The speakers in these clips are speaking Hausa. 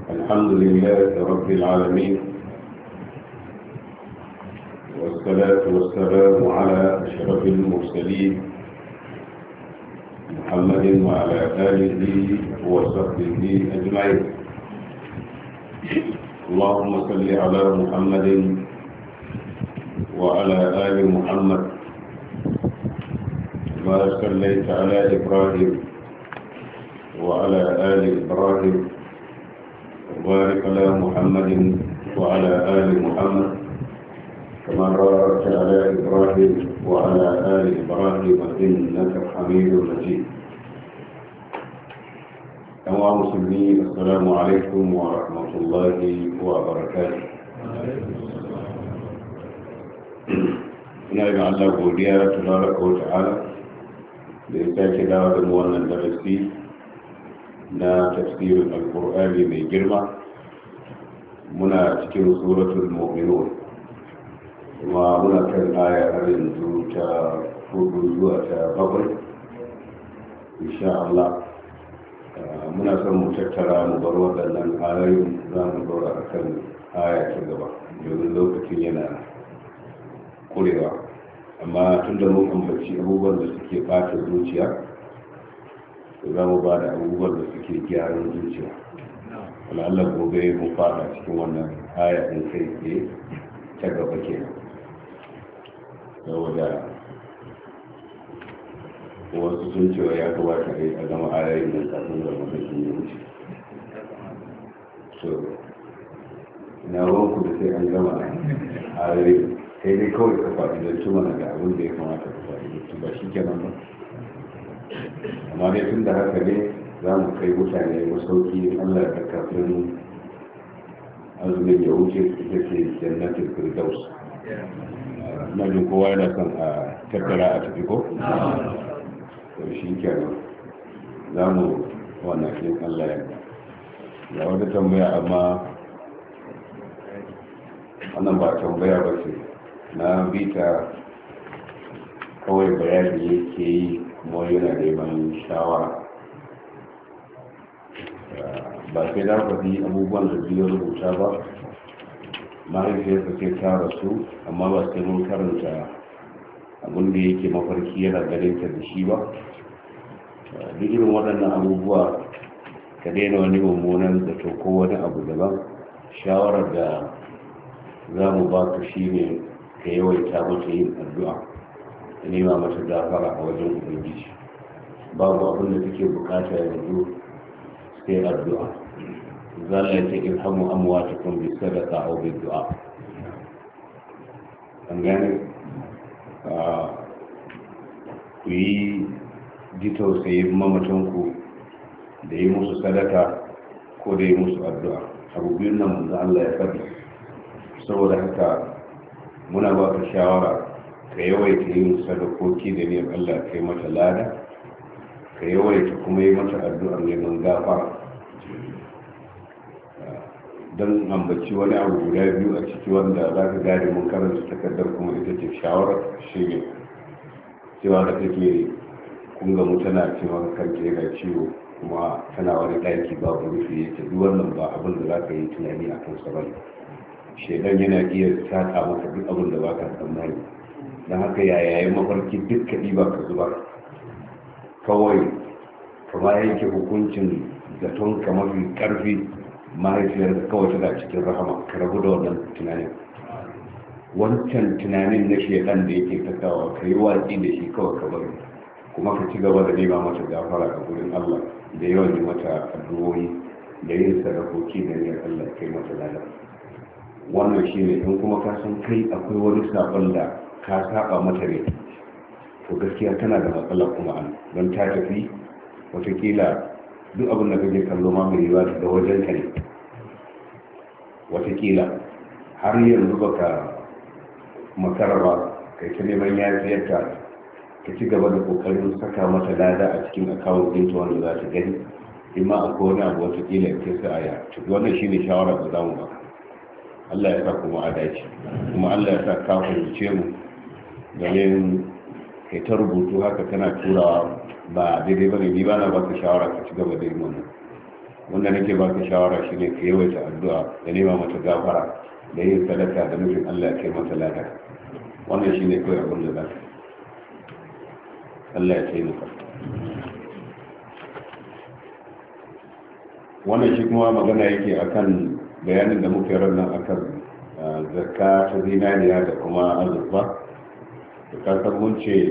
الحمد لله رب العالمين، والصلاة والسلام على أشرف المرسلين محمد وعلى آله وصحبه أجمعين. اللهم صل على محمد وعلى آل محمد كما صليت على إبراهيم وعلى آل إبراهيم، وبارك على محمد وعلى آل محمد كما باركت على إبراهيم وعلى آل إبراهيم إنك حميد مجيد. أيها المسلمين، السلام عليكم ورحمة الله وبركاته. ina yi Allah godiya tabaraka wa ta'ala da ya sake dawo da mu wannan darasi na tafsirin alkur'ani mai girma. Muna cikin suratul mu'minun kuma muna kan aya har yanzu ta 4 zuwa ta 7 insha Allah. Muna son mu tattara mu bar waɗannan ayoyin, za mu dora akan aya ta gaba domin lokacin yana kurewa, amma tun da mun ambaci abubuwan da suke ɓata zuciya, za mu ba da abubuwan da suke gyaran zuciya. Allah gobe mu fara cikin wannan aya ɗin kai tsaye ta gaba kenan, saboda wasu sun cewa ya kamata a gama ayoyin nan kafin da mutum ya wuce. So na wanku da sai an gama ayoyin, sai dai kawai ka fa'idantu mana da abin da ya kamata ka fa'idantu, ba shi kenan ba. Amma dai tun da haka ne za mu kai mutane masauki Allah da kafin azumin ya wuce, ita ce jannatin firdaus. Na jin kowa yana son a tattara a tafi ko? To shi kenan za mu wannan shi Allah ya ga wata tambaya, amma wannan ba tambaya ba ce, na bita kawai bayani yake yi kuma yana neman shawara. Ba sai da faɗi abubuwan da biyu rubuta ba. Mahaifiyarsa sai ta rasu, amma ba sai mun karanta abin da yake mafarki yana ganin ta da shi ba. Duk irin waɗannan abubuwa ka daina wani mummunan zato ko wani abu daban. Shawarar da za mu ba ka shi ne ka yawaita mata yin addu'a, da nema mata gafara a wajen ubangiji. Babu abin da take bukata yanzu sai addu'a. Zalla ya ce irhamu amwatakum bi sadaqa aw bi du'a. An gane ku yi ji tausayin mamatanku da yi musu sadaka ko da yi musu addu'a. Abu biyun nan manzo Allah ya faɗi. Saboda haka muna ba ka shawara ka yawaita yin sadakoki da niyyar Allah kai mata lada, ka yawaita kuma yi mata addu'ar neman gafara. Don ambaci wani abu guda biyu a ciki wanda za ka gane mun karanta takardar kuma ita ce shawarar shi ne cewa da take kunga mu tana cewa kanta yana ciwo kuma tana wani ɗaki babu rufe, ya ce duk wannan ba abin da za ka yi tunani a kan sa bane. Shaidan yana iya sata maka duk abin da baka tsammani, don haka yayin mafarki duk kaɗi ba ka zubar, kawai kama yanke hukuncin zaton ka mafi ƙarfi mahaifiyar da kawai tana cikin rahama, ka rabu da wannan tunanin. Wancan tunanin na shaidan da yake tattawa ka yi watsi da shi kawai ka bari, kuma ka ci gaba da nema mata gafara a gurin Allah, da yawan yi mata addu'o'i da yin sadakoki da niyyar Allah kai mata lada. Wannan shi ne. In kuma ka san kai akwai wani sabon da ka saba mata ne, to gaskiya tana da matsala kuma an don ta tafi watakila duk abin da kake kallo ma mai yiwa da wajen ka ne. Watakila har yanzu baka makara ba, kai ta neman yafiyarta, ka ci gaba da kokarin saka mata lada a cikin akawun ɗinta wanda za ta gani, imma akwai wani abu watakila ya sa aya. Wannan shi ne shawara da zamu baka. Allah ya sa kuma a dace, kuma Allah ya sa ka fahimce mu, domin kai ta rubutu haka kana turawa ba daidai bane. Ni ba na baka shawara ka ci gaba da yin wannan. wanda nake baka shawara shine ka yawaita addu'a da nema mata gafara da yin sadaka da nufin Allah ya kai mata lada. Wannan shine kawai abin da zaka Allah ya taimaka. Wannan shi kuma magana yake akan bayanin da muke ranar akan zakka ta zinariya da kuma azurfa. Da kasar mun ce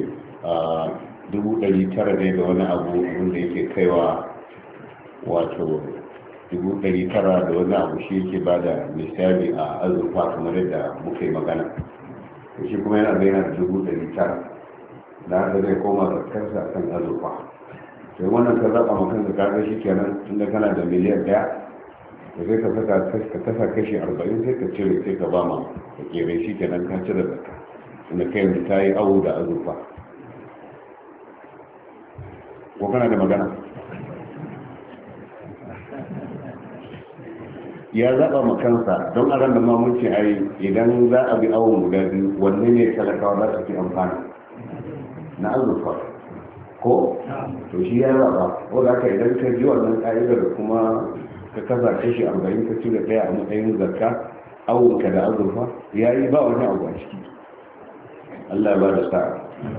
900 ne da wani abu wanda yake kaiwa wato 900 da wani abu shi yake ba da misali a azurfa kamar yadda muka yi magana. Shi kuma yana bayyana da 900 da haka zai koma zakkarsa a kan azurfa. sai wannan ka zaɓa makan da kaga shi kenan tunda kana da miliyan 1 da sai ka kasa kashi 40 sai ka cire sai ka ba ma ka kere shi kenan ka cire zakka inda kai yanzu ta yi awo da azurfa. ko kana da magana? ya zaɓa makansa don a ran da mamunci ai idan za a bi awon guda biyu wanne ne talakawa za su fi amfana na azurfa ko to shi ya zaɓa ko za ka idan ka ji wannan ƙa'idar kuma ka kasa kashi 40 ka cire ɗaya a matsayin zakka awonka da azurfa ya yi ba wani abu a ciki. Allah ya ba da sa'a.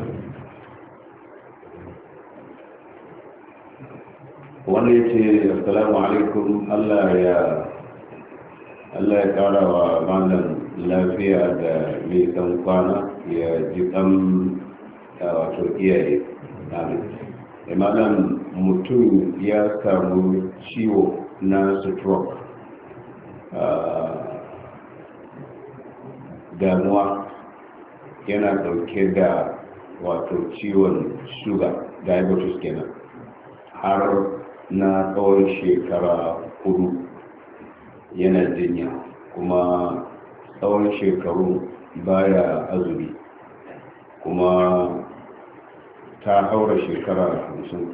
wani ya ce assalamu alaikum, Allah ya kara wa malam lafiya da nisan kwana ya ji ɗan wato iyaye. Malam mutum ya samu ciwo na stroke, damuwa yana dauke da wato ciwon sugar diabetes kenan har na tsawon shekara 4 yana jinya kuma tsawon shekaru baya azumi kuma ta haura shekara 50.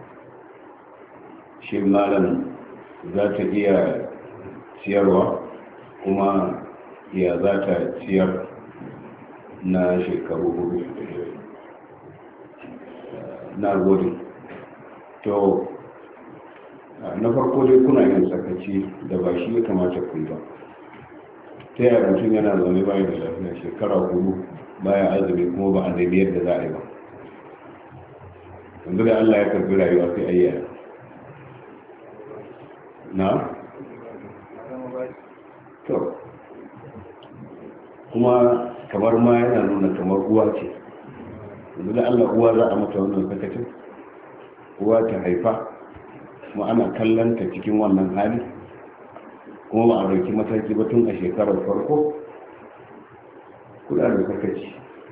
shi malam za ta iya ciyarwa kuma ya za ta ciyar na shekaru 4? na gode. to na farko dai kuna yin sakaci da ba shi ya kamata ku yi ba. ta yaya mutum yana zaune baya da lafiya shekara 4 baya azumi kuma ba a nemi yadda za a yi ba? yanzu da Allah ya karbi rayuwa sai ayyana na? to kuma kamar ma yana nuna kamar uwa ce. yanzu da Allah uwa za a mata wannan sakacin? uwa ta haifa kuma ana kallon ta cikin wannan hali kuma ba a dauki mataki ba tun a shekarar farko? kula da sakaci.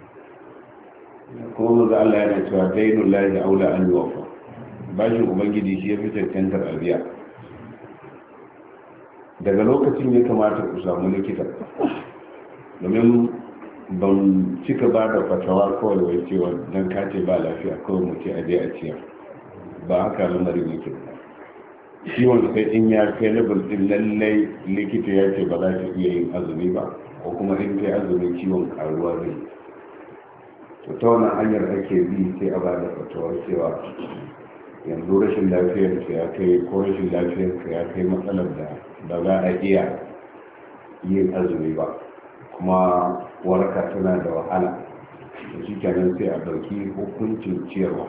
kuma manzo Allah yana cewa dainul lahi aula an yuwafa, bashin ubangiji shi ya fi cancantar abiya. daga lokacin ya kamata ku samu likita, domin ban cika ba da fatawa kawai wai cewa don kace ba lafiya kawai mu ce aje a ciyar, ba haka lamarin yake. ciwon sai in ya kai level din lallai likita ya ce ba za ta iya yin azumi ba, ko kuma in kai azumi ciwon karuwa zai. to ta wannan hanyar ake bi sai a ba da fatawar cewa yanzu rashin lafiyar ka ya kai ko rashin lafiyar ka ya kai matsalar da ba za a iya yin azumi ba kuma warka tana da wahala, da shi kenan sai a ɗauki hukuncin ciyarwa.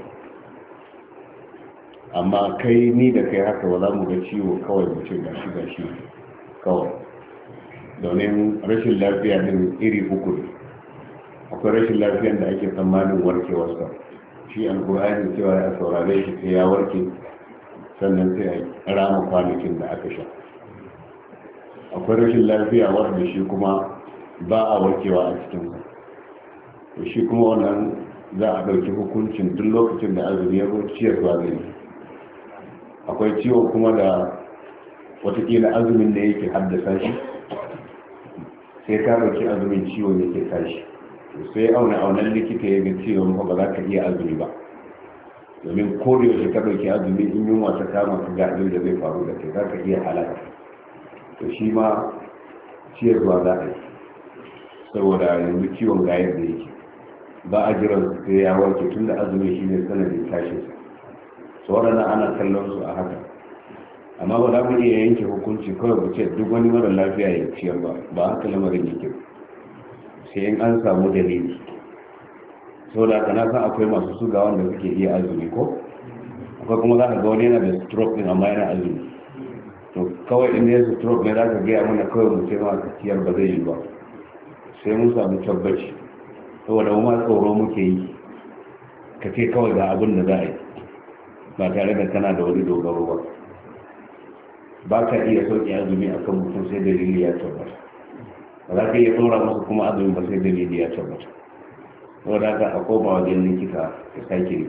amma kai ni da kai haka ba za mu ga ciwo kawai mu ce gashi kawai, domin rashin lafiya din iri 3 ne. akwai rashin lafiyar da ake tsammanin warkewarsa, shi alkur'ani cewa ya saurare shi sai ya warke sannan sai a rama kwanakin da aka sha. akwai rashin lafiya wanda shi kuma ba a warkewa a cikinsa, shi kuma wannan za a ɗauki hukuncin duk lokacin da azumi ya zo ciyarwa zai. akwai ciwo kuma da watakila azumin da yake haddasa shi, sai ka ɗauki azumin ciwon yake tashi, sai aunan likita ya ga ciwon ba za ka iya azumi ba, domin ko da yaushe ka ɗauki azumi in yunwa ta kama ka ga abin da zai faru da kai za ka iya halaka. to shi ma ciyarwa za a yi, saboda yanzu ciwon ga yadda yake ba a jiran sai ya warke tun da azumi shi ne sanadin tashin sa. waɗannan ana kallon su a haka, amma ba za mu iya yanke hukunci kawai ku ce duk wani mara lafiya ya ciyar ba haka lamarin yake sai in an samu dalili. sau da kana san akwai masu suga wanda suke iya azumi ko akwai kuma za ka ga wani yana da stroke din amma yana azumi, to kawai in ya stroke ne za ka gaya mana kawai mu ce ma ka ciyar ba zai yi ba sai mun samu tabbaci, saboda mu ma tsoro muke yi ka ce kawai ga abin da za a yi ba tare da kana da wani dogaro ba. Ba ka iya sauƙi azumi a kan mutum sai dalili ya tabbata, ba za ka iya tsora masa kuma azumi ba sai dalili ya tabbata. saboda haka a koma wajen likita ya sake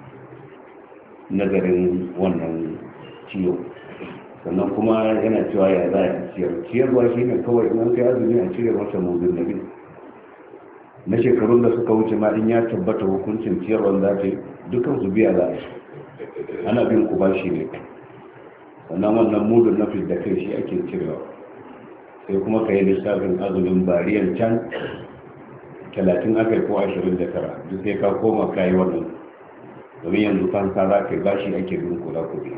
nazarin wannan ciwo. Sannan kuma yana cewa ya za a ciyarwa shi ne kawai in an kai azumi a cire masa mudun nabi na shekarun da suka wuce ma in ya tabbata hukuncin ciyarwar za ta dukkan su biya za a ana bin ku bashi ne. sannan wannan mudun nafi da kai shi ake cirewa, sai kuma ka yi lissafin azumin bariyan can 30 aka ko 29 duk sai ka koma ka yi wannan, domin yanzu fansa za ka yi bashi ake bin kula ku biya.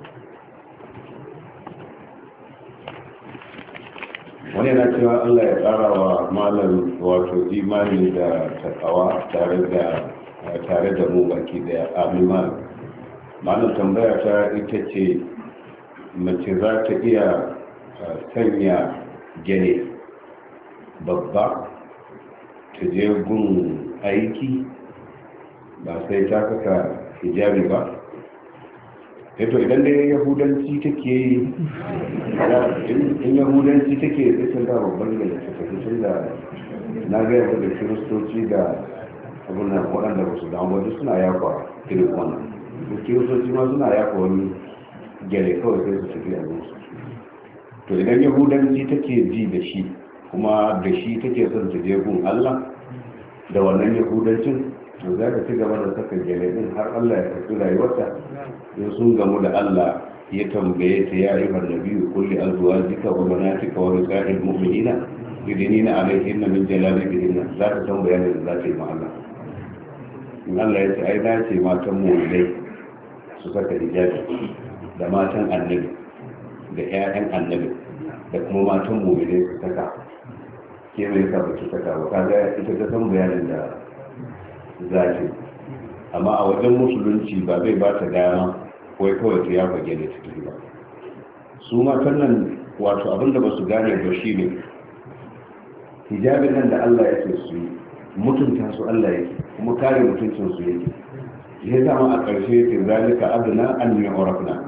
wani na cewa Allah ya tsara wa malam wato imani da takawa tare da mu baki daya, amin malam. Malam tambaya ta ita ce mace za ta iya sanya gele babba ta je gun aiki ba sai ta saka hijabi ba? to idan dai yahudanci take yi in yahudanci take sai da babban da ta tafi tun da na ga yadda da kiristoci da abunan waɗanda ba su damu wajen suna yakwa irin wannan da kiristoci ma suna yakwa wani gyale kawai sai su tafi a musu. to idan yahudanci take ji da shi kuma da shi take son ta je gun Allah da wannan yahudancin, to za ka ci gaba da saka gyale din har Allah ya karɓi rayuwarta. in sun gamu da Allah ya tambaye ta ya ayyuhan nabiyyu qul li azwajika wa banatika wa nisa'il mu'minina yudnina alayhinna min jalabibihinna, za ta tambaya ne za ta yi ma Allah. in Allah ya ce ai na ce matan mu'minai su saka hijabi da matan annabi da ƴaƴan annabi da kuma matan mu'minai su saka, ke mai yasa ba ki saka ba? kaga ita ta san bayanin da zafi, amma a wajen musulunci ba zai ba ta dama kawai ta ya fage da ciki ba. su matan nan wato abinda ba su gane ba shi ne hijabin nan da Allah yake su yi mutunta su Allah yake kuma kare mutuncin su yake. ya zama a ƙarshe yake zalika adana an yi orafna,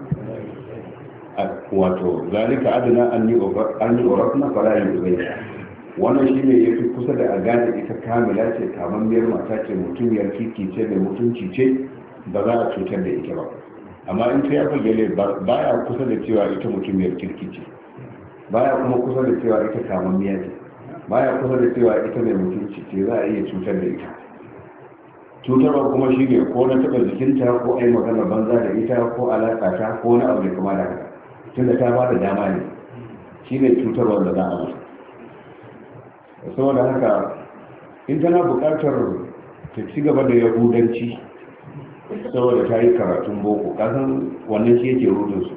wato zalika adana an yi orafna fara yi zai. wannan shi ne ya fi kusa da a gane ita kamila ce, kamammiyar mata ce, mutumiyar kiki ce, mai mutunci ce, ba za a cutar da ita ba. amma in ta yafa gele ba ya kusa da cewa ita mutumiyar kirki ce, ba ya kuma kusa da cewa ita kamammiya ce, ba ya kusa da cewa ita mai mutunci ce, za a iya cutar da ita. cutarwa kuma shi ne ko na taɓa jikinta ko ai magana banza da ita ko alaƙa ta ko wani abu da kuma da haka, tunda ta ba da dama ne, shi ne cutarwar da za a masa. saboda haka in tana buƙatar ta ci gaba da yahudanci saboda ta yi karatun boko, kasan wannan shi yake rudinsu,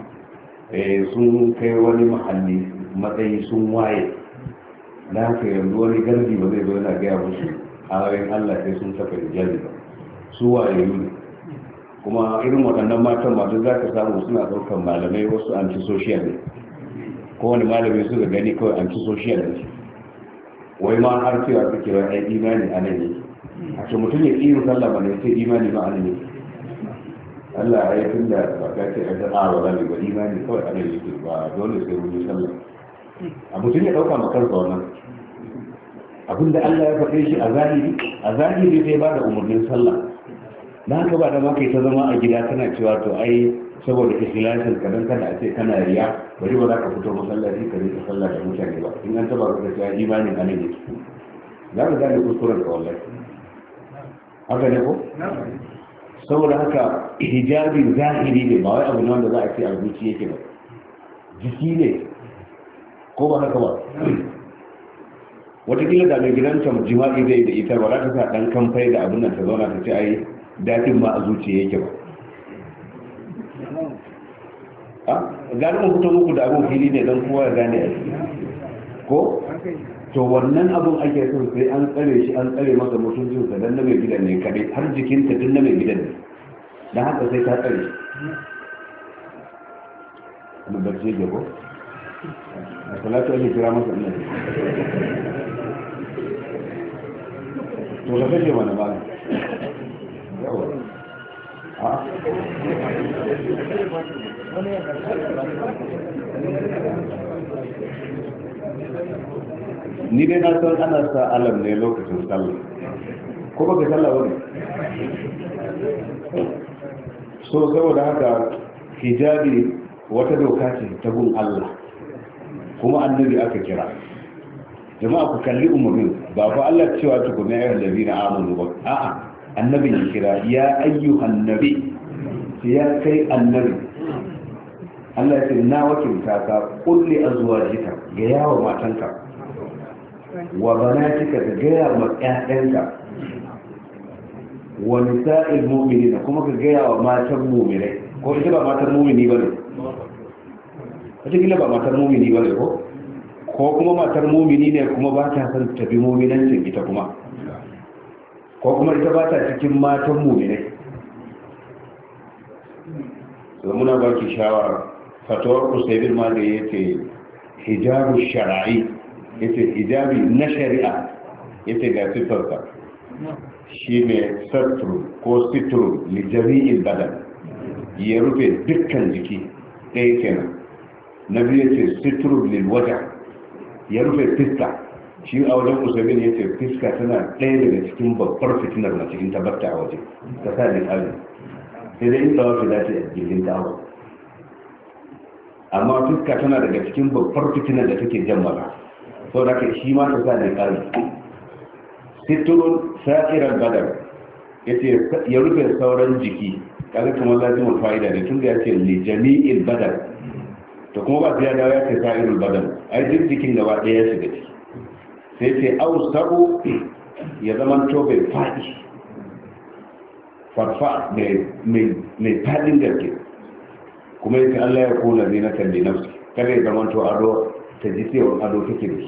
sun kai wani mahalli matsayi sun waye, da haka yanzu wani garbi ba zai zo yana gaya musu ayoyin Allah sai sun saka hijabi ba, su waye ne. kuma irin waɗannan matan masu za ka samu suna ɗaukar malamai wasu antisocial ne, kowane malami suka gani kawai antisocial ne, wai ma har cewa suke wai ai imani a nan ne. a ce mutum ya ƙi sallah ba ne sai imani ma a nan ne. Allah ya yi tun da ba ka ce a ta ba za ba imani kawai a nan yake ba dole sai mun yi sallah. a mutum ya ɗauka ma kansa wannan abinda Allah ya faɗe shi a zahiri sai ba da umarnin sallah. na haka ba da ma kai ta zama a gida kana cewa to ai saboda ikhlasin ka dan kada a ce kana riya bari ba za ka fito masallaci ka rika sallah da mutane ba, in an taba ka cewa imanin anan yake za ka gane kuskuren ka wallahi. haka ne ko? saboda haka hijabi zahiri ne, ba wai abu ne wanda za a ce a zuci yake ba, jiki ne ko ba haka ba. watakila da mai gidanta jima'i zai da ita ba za ta sa dan kamfai da abin nan ta zauna ta ce ai daɗin ma a zuciya yake ba. gani mun fito muku da abun fili ne don kowa ya gane a ko to wannan abun ake so sai an tsare shi, an tsare masa mutuncin sa dan na mai gidan ne kadai, har jikinta tun na mai gidan ne, dan haka sai ta tsare shi. Mun barje ga ko a salatu ake kira masa annabi to ka kace mana ba yawa a ni dai na san ana sa alam ne lokacin sallah ko baka sallah ba ne, so saboda haka hijabi wata doka ce ta gun Allah kuma annabi aka kira. Jama'a ku kalli umarnin, ba fa Allah cewa tukuna ayyuhal ladina amanu ba, a'a annabi ya kira, ya ayyuhan nabi, ya kai annabi. Allah ya ce na wakilta ka kulli azwajika, ga yawa matanka, wa banatika, ga gaya ma ƴaƴanka, wa nisa'il mu'minina, kuma ka gaya wa matan mu'minai. Ko ita ba matar mu'mini bane, wata kila ba matar mu'mini bane ko kuma matar mumini ne kuma ba ta san tafi muminancin ita kuma, ko kuma ita ba ta cikin matan muminai. So muna ba ki shawara, fatawar Usaibin ma da yake hijabu shar'i, yace hijabi na shari'a, yace ga sifarsa shi ne satru ko sitru li jami'il badan, ya rufe dukkan jiki ɗaya kenan. Na biyu yace sitru lil wajh, ya rufe fiska. Shi a wajen Usaimin ya ce fiska tana ɗaya daga cikin babbar fitinar mace in tabbata a waje ta sa da tsari, sai dai in tsawa fi dace a jirgin tawo, amma fiska tana daga cikin babbar fitinar da take jan maza, sau da ka shi ma ta sa da tsari. siturun sa'irar badar ya ce ya rufe sauran jiki, kaga kamar lazimul fa'ida ne tun da ya ce li jami'il badar, to kuma ba ya dawo ya ce sa'irul badan, ai duk jikin gaba ɗaya ya shiga ciki. Sai ce au sabu ya zama to bai faɗi farfa mai faɗin gaske, kuma yake Allah ya kula zai na kalli nafsi, kada ya zama to ado ta ji cewa ado take da shi,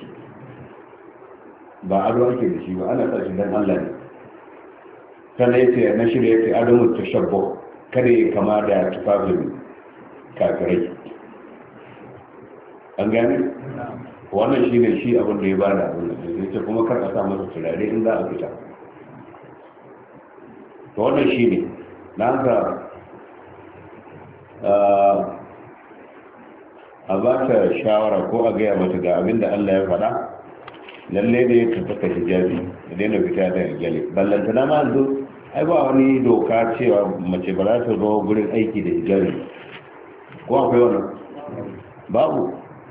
ba ado ake da shi ba, ana sa shi dan Allah ne. Sannan yace na shirya yace adamu tashabbu, kada ya kama da tufafin kafirai. An gane wannan shi ne shi abin da ya bada abin da ya ce kuma kar a sa masa turare in za a fita. To wannan shi ne na haka a ba ta shawara ko a gaya mata ga abin da Allah ya faɗa, lalle ne ta saka hijabi da daina fita da gyale. Ballantana ma yanzu ai ba wani doka cewa mace ba za ta zo gurin aiki da hijabi, ko akwai wannan? Babu.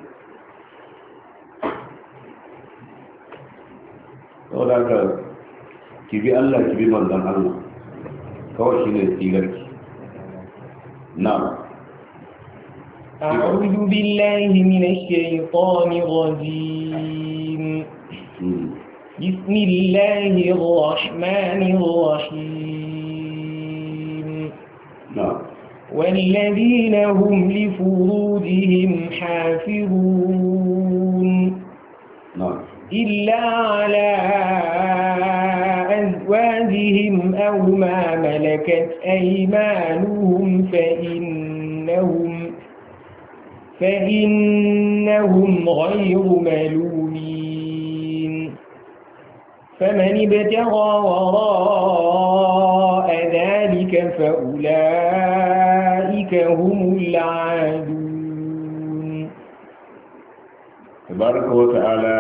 saboda ka ki bi Allah, ki bi manzon Allah, kawai shi ne tsigarki. na'am. أعوذ بالله من الشيطان الرجيم. بسم الله الرحمن الرحيم. نعم. والذين هم لفروجهم حافظون. نعم. إلا على أزواجهم أو ما ملكت أيمانهم فإنهم غير ملومين. فمن ابتغى وراء ذلك فأولئك هم العادون. تبارك وتعالى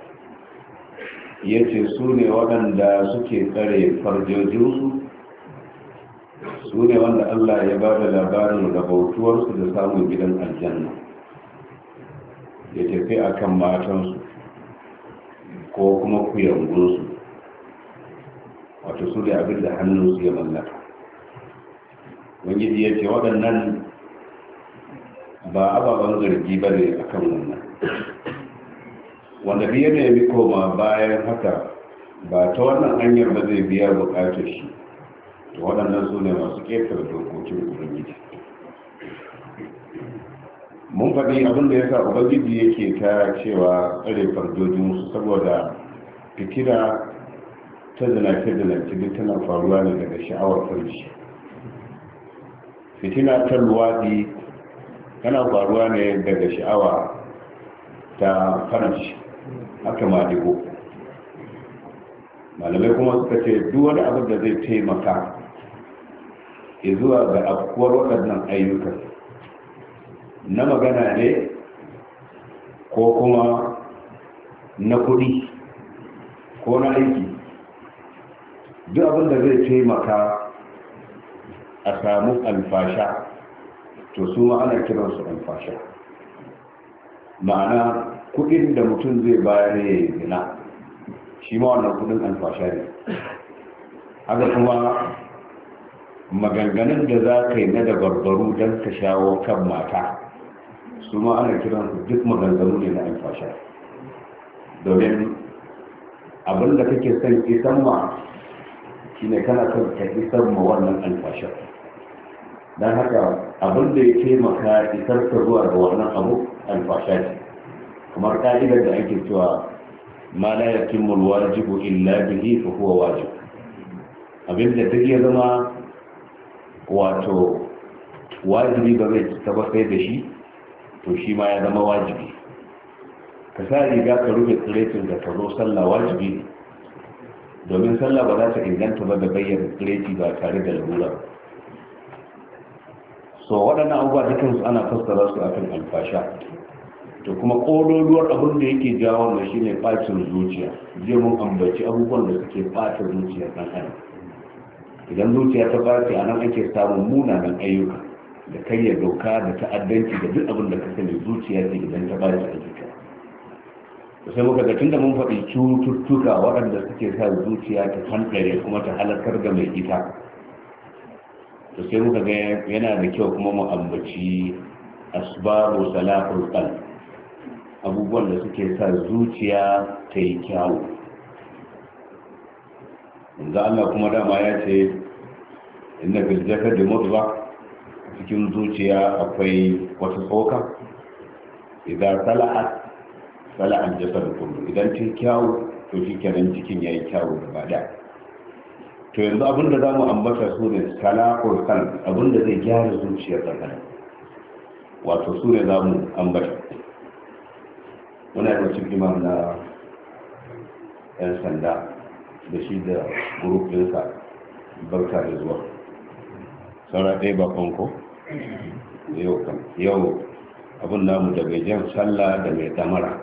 ya ce su ne waɗanda suke tsare farjojinsu, su ne wanda Allah ya ba da labarin rabautuwarsu da samun gidan aljanna, ya tafi a kan matansu ko kuma kuyangunsu, wato su ne abin da hannunsu ya mallaka. Wangiji ya ce waɗannan ba ababen zargi ba ne a kan wannan, wanda biya ne ya bi koma bayan haka ba ta wannan hanyar ba zai biya bukatar shi, to waɗannan su ne masu ƙetare dokokin ubangiji. mun faɗi abin da ya sa ubangiji yake ta cewa tsare farjojinsu saboda fitina ta zinace-zinace duk tana faruwa ne daga sha'awar farji. Fitina ta luwaɗi tana faruwa ne daga sha'awa ta farji, haka ma digo. Malamai kuma suka ce duk wani abin da zai taimaka zuwa ga afkuwar waɗannan ayyukan na magana ne ko kuma na kuɗi ko na aiki, duk abin da zai taimaka a samu alfasha to su ma ana kiransu alfasha. Ma'ana kuɗin da mutum zai bayar ya yi zina, shi ma wannan kuɗin alfasha ne. Haka kuma maganganun da za ka yi na dabarbaru don ka shawo kan mata, su ma ana kiransu duk maganganu ne na alfasha. Domin abin da kake son isan ma shi ne kana son ka isan ma wannan alfasha. Don haka abin da ya taimaka isar ka zuwa ga wannan abu alfasha ce. Kamar ka'idar da ake cewa ma la yatimmu alwajibu illa bihi fa huwa wajib. Abin da duk ya zama wato wajibi ba zai cika ba sai da shi, to shi ma ya zama wajibi. Ka sa riga ka rufe tsiretin da ka zo sallah wajibi ne, domin sallah ba za ta inganta ba da bayyana tsireti ba tare da larura. So waɗannan abubuwa dukansu ana fassara su akan alfasha. To kuma ƙololuwar abin da yake jawo da shi ne ɓacin zuciya. Jiya mun ambaci abubuwan da suke ɓata zuciya ɗan adam. Idan zuciya ta ɓaci a nan ake samun munanan ayyuka da karya doka da ta'addanci da duk abin da ka sani zuciya ce idan ta ɓaci a zuciya. Sai muka ga tunda mun faɗi cututtuka waɗanda suke sa zuciya ta fanɗare kuma ta halakar da mai ita, to sai muka ga yana da kyau kuma mu ambaci asbabu salahul qalb, abubuwan da suke sa zuciya ta yi kyawu. Yanzu Allah kuma dama ya ce inna fil jasadi mudghah, cikin zuciya akwai wata tsoka, idan salahat salahan jasad kullu, idan ta kyawu to shi kenan cikin yayi kyawu gaba da. To yanzu abinda za mu ambata su ne salahul qalb, abinda zai gyara zuciyar ɗan, wato su ne za mu ambata. Muna da cikin imam na 'yan sanda da shi da gurufin barka da zuwa. Saura ɗaya bakon ko? Yau abin namu da mai jan sallah da mai damara.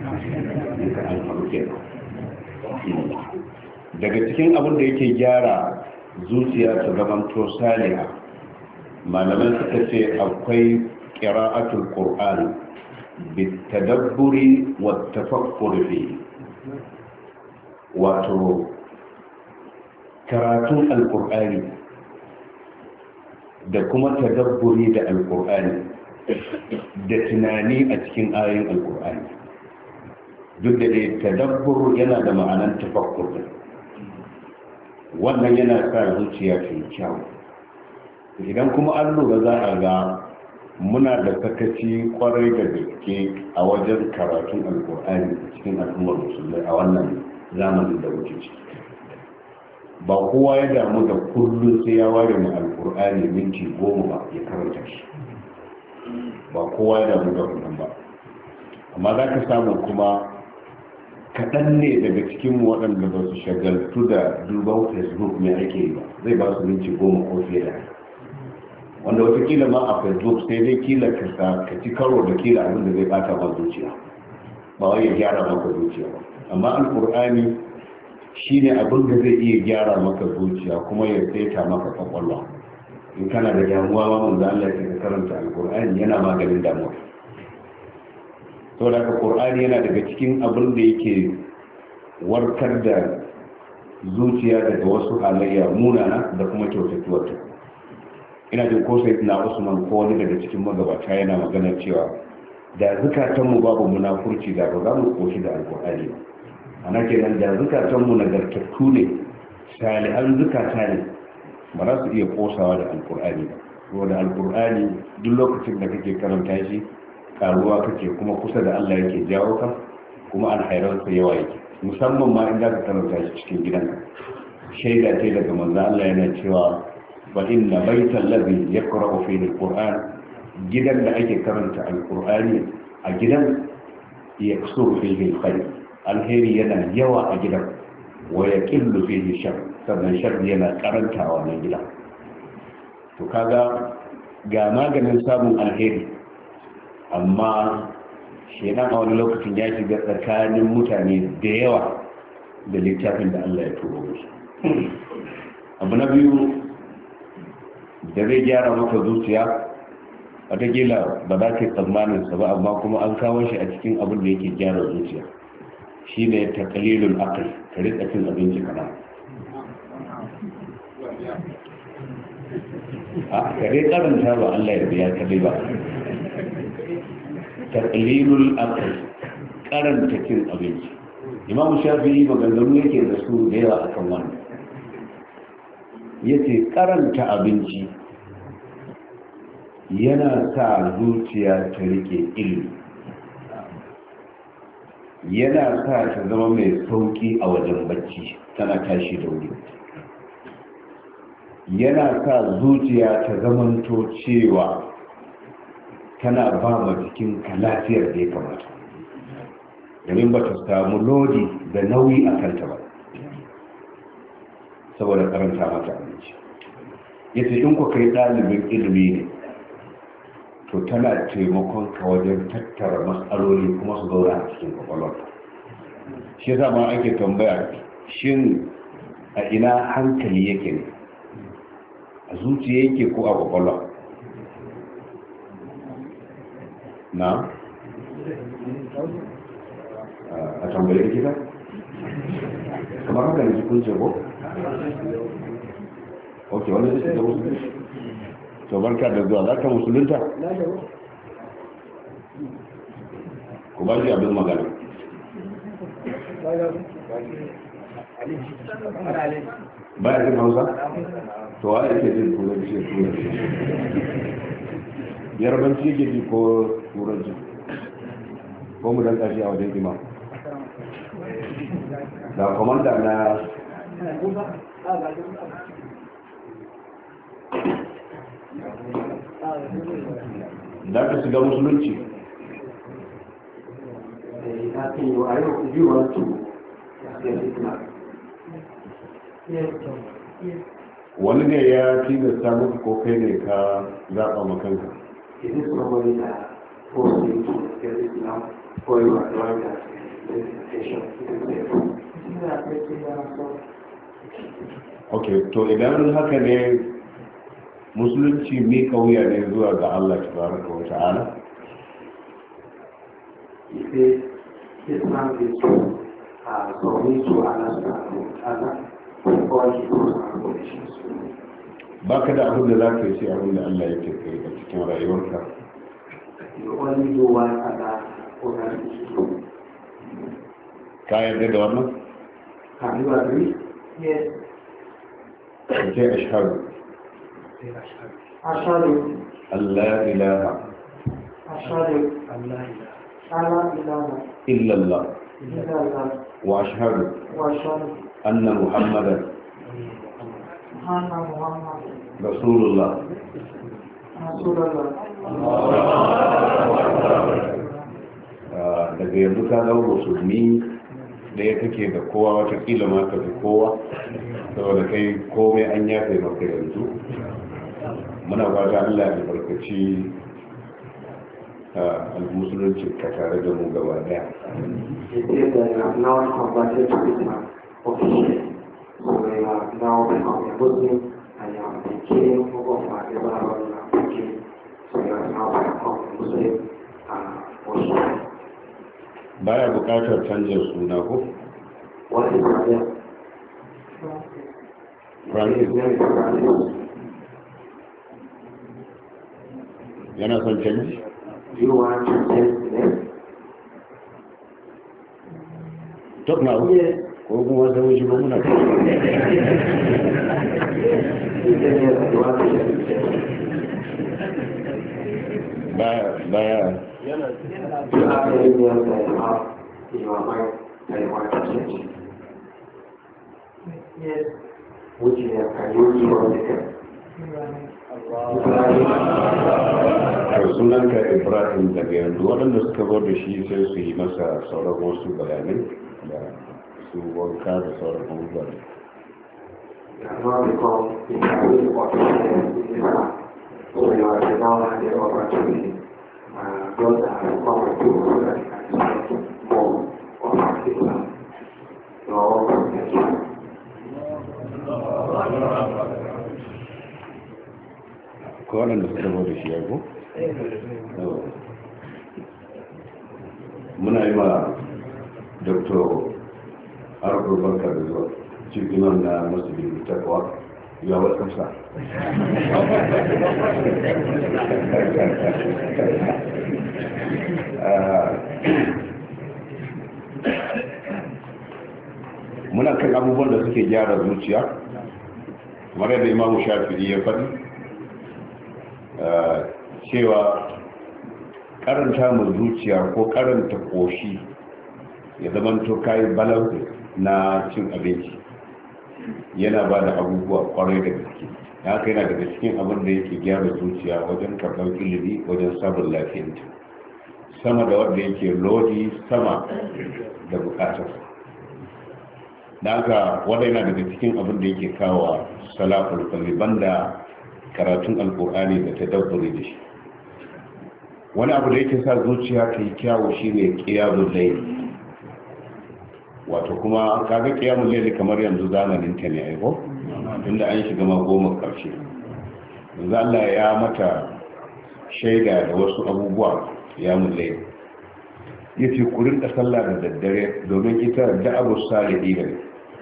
Daga cikin abin da yake gyara zuciya ta zamanto saliha, malaman suka ce akwai qira'atul qur'an bitadabburi wat tafakkur fi, wato karatun alqur'ani da kuma tadabburi da alqur'ani da tunani a cikin ayoyin alqur'ani. Duk da dai tadabbur yana da ma'anar tafakkur, wannan yana sa zuciya ta yi kyau. Idan kuma an lura za a ga muna da sakaci kwarai da gaske a wajen karatun alkur'ani cikin al'ummar musulmai a wannan zamanin da wuce ciki. Ba kowa ya damu da kullum sai ya ware mu alkur'ani minti 10 ba ya karanta shi, ba kowa ya damu da wannan ba. Amma za ka samu kuma kaɗan ne daga cikin waɗanda ba su shagaltu da duban facebook mai ake yi ba, zai ba su minti 10 ko fiye da haka, wanda watakila ma a facebook sai dai kila ka ci karo da kila abin da zai bata ma zuciya, ba wai ya gyara maka zuciya ba. Amma alkur'ani shine abin da zai iya gyara maka zuciya kuma ya saita maka kwakwalwa. In kana da damuwa ma manzo Allah ya karanta alkur'ani yana maganin damuwa. Saboda haka qur'ani yana daga cikin abin da yake warkar da zuciya daga wasu halayya munana da kuma kyautatuwar ta. Ina jin ko sai na Usman ko wani daga cikin magabata yana magana cewa da zukatanmu babu munafurci da ba za mu koshi da alkur'ani ba. Ana kenan da zukatanmu nagartattu ne, salihan zukata ne, ba za su iya kosawa da alkur'ani ba. Saboda alkur'ani duk lokacin da kake karanta shi karuwa kake kuma kusa da Allah yake jawo ka kuma alhairansa yawa yake, musamman ma in za ka karanta shi cikin gidanka. Shaida ce daga manzo Allah yana cewa fa inna baital ladhi yaqra'u fihi alquran, gidan da ake karanta alqur'ani a gidan yaksuru fihi alkhair, alheri yana yawa a gidan, wa yaqillu fihi shar, sannan shar yana karantawa wannan gidan. To kaga ga maganin samun alheri, amma shedan a wani lokacin ya shiga tsakanin mutane da yawa da littafin da Allah ya turo musu. Abu na biyu da zai gyara maka zuciya, wataƙila ba za ka yi tsammaninsa ba, amma kuma an kawo shi a cikin abin da yake gyara zuciya, shi ne taqlilul aql, ka rika cin abinci kana a kare karanta ba Allah ya biya kadai ba. Taqlilul aql, karanta cin abinci. Imam Shafi'i maganganu yake da su da yawa akan wannan. Yace karanta abinci yana sa zuciya ta rike ilimi, yana sa ta zama mai sauki a wajen bacci, tana tashi da wuri, yana sa zuciya ta zamanto cewa tana ba ma jikinka lafiyar da ya kamata, domin ba ta samu lodi da nauyi a kanta ba saboda karanta mata abinci. Yace in ku kai ɗalibin ilimi ne, to tana taimakon ka wajen tattara matsaloli kuma su zauna a cikin kwakwalwarka. Shi yasa ma ake tambaya, shin a ina hankali yake ne, a zuciya yake ko a kwakwalwa? Na? A tambayi likita? Kamar haka ne kun ce ko? Ok, wani zai da musulunta? To barka da zuwa, za ka musulunta? Ku ba shi abin magana. Baya jin Hausa? To wa yake jin turanci? Yarbanci yake ji ko turanci? Ko mu dan kashi a wajen imam? Da komanda na da ka shiga musulunci. Wani ne ya tilasta muku ko kai ne ka zaɓa makanka? Ok, to idan haka ne musulunci mai kauya ne zuwa ga Allah tabaraka wa ta'ala? Islam is submit to Allah subhanahu wa ta'ala before he goes on conditions. Ba ka da abin da za ka yi sai abin da Allah ya kai a cikin rayuwarka. You only do what Allah orders you to do. Ka yarda da wannan? Can you agree? Yes. Ka ce ashhadu Ashhadu Allah ilaha Ashhadu Allah ilaha illallah illallah wa ashhadu wa ashhadu anna Muhammadan anna Muhammad Rasulullah. Rasulullah. Daga yanzu ka zama musulmi ɗaya kake da kowa, watakila ma ka fi kowa, saboda kai komai an yafe maka yanzu. Muna fata Allah ya albarkaci al-musulunci ka tare da mu gaba daya. It is that you have now converted to Islam officially. So you have now become a Muslim and you have became of whatever you have become. So you have now become a Muslim Muslim. Baya bukatar canjin suna ko? What is your name? Francis. His name is Francis. Yana son canji? Do you want to change the name? Talk now. Yes. Ko kuma sai mun shigo muna. He said yes, you want to change the name. baya You have any years that you have in your mind that you want to change? Yes. Which year can you give us again? sunanka Ibrahim daga yanzu waɗanda suka zo da shi sai su yi masa sauran wasu bayanai da su wanka da sauran abubuwa. You have not become entirely official in Islam, so you are now having the opportunity. God has come with you so that you can speak more of Islam. Your potential. Ko waɗanda suka zo da shi ya ko? Muna yi ma Dr. Arko barka da zuwa cikin na musulmi takwa ya welcome sir. Muna kan abubuwan da suke gyara zuciya kamar yadda Imam Shafi'i ya faɗi cewa karanta mu zuciya ko karanta koshi ya zamanto kayi balance na cin abinci yana ba da abubuwa kwarai da gaske haka yana daga cikin abin da yake gyara zuciya wajen karɓar ilimi wajen sabon lafiyanta sama da wanda yake lodi sama da bukatar da haka wanda yana daga cikin abin da yake kawo salaful qalbi banda karatun alkur'ani da tadabburi da shi wani abu da yake sa zuciya ta yi kyawu shine qiyamul layl wato kuma kaga qiyamul layl kamar yanzu zamanin ta ne ai ko tunda an shiga ma goma karshe yanzu Allah ya mata shaida da wasu abubuwa qiyamul layl yace ku rinka sallah da daddare domin ita da'abu salihin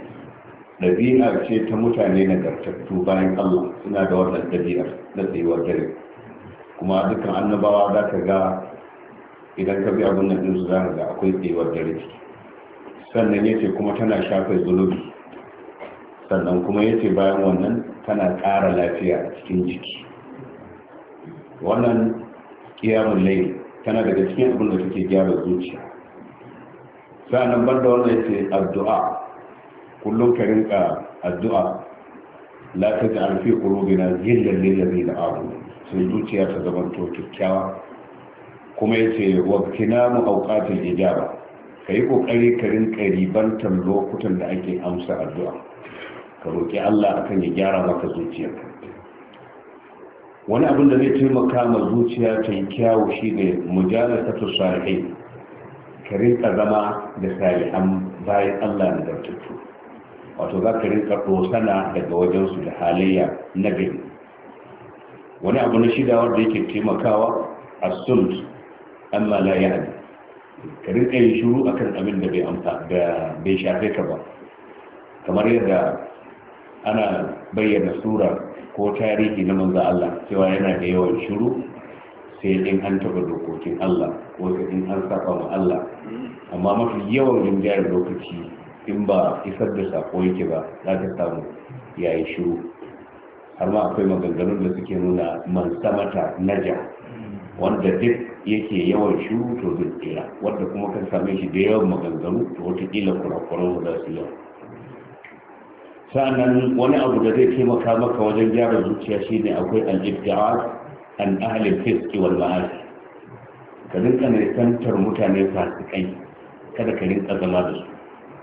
ɗabi'ar ce ta mutane nagartattu bayan Allah suna da wannan ɗabi'ar na tsayuwar dare kuma dukkan annabawa za ka ga idan ka bi abin nan ɗinsu za ka ga akwai tsayuwar dare ciki sannan ya ce kuma tana shafe zunubi sannan kuma ya ce bayan wannan tana ƙara lafiya a cikin jiki wannan kiyamun layi tana daga cikin abin da take gyara zuciya sa'annan banda wannan ya ce addu'a kullum ka rinka addu'a la taj'al fi qulubina ghillan lil ladina amanu sai zuciya ta zama to kikkiawa kuma yace wa kinamu awqatil ijaba kai kokari ka rinka ribantar lokutan da ake amsa addu'a ka roki Allah akan ya gyara maka zuciyarka wani abin da zai taimaka ma zuciya ta yi kyawu shine mujalasatu salihin ka rinka zama da salihan bayan Allah da tattu wato za ka rinka ɗosana daga wajensu da halayya na gari wani abu na shida wanda yake taimakawa a sult amma la ya hadi ka rinka yin shuru akan abin da bai shafe ka ba kamar yadda ana bayyana sura ko tarihi na manzo Allah cewa yana da yawan shuru sai in an taɓa dokokin Allah ko in an saba ma Allah amma mafi yawan rinjayar lokaci in ba isar da sako yake ba za ta samu yayi shiru har ma akwai maganganun da suke nuna man samata naja wanda duk yake yawan shiru to zai tsira wanda kuma kan same shi da yawan maganganu to wataƙila kurakuran za su yawa sa'annan wani abu da zai taimaka maka wajen gyara zuciya shine akwai al-ibti'ad an ahli al-fisq wal ma'asi ka rinka nisantar mutane fasikai kada ka rinka zama da su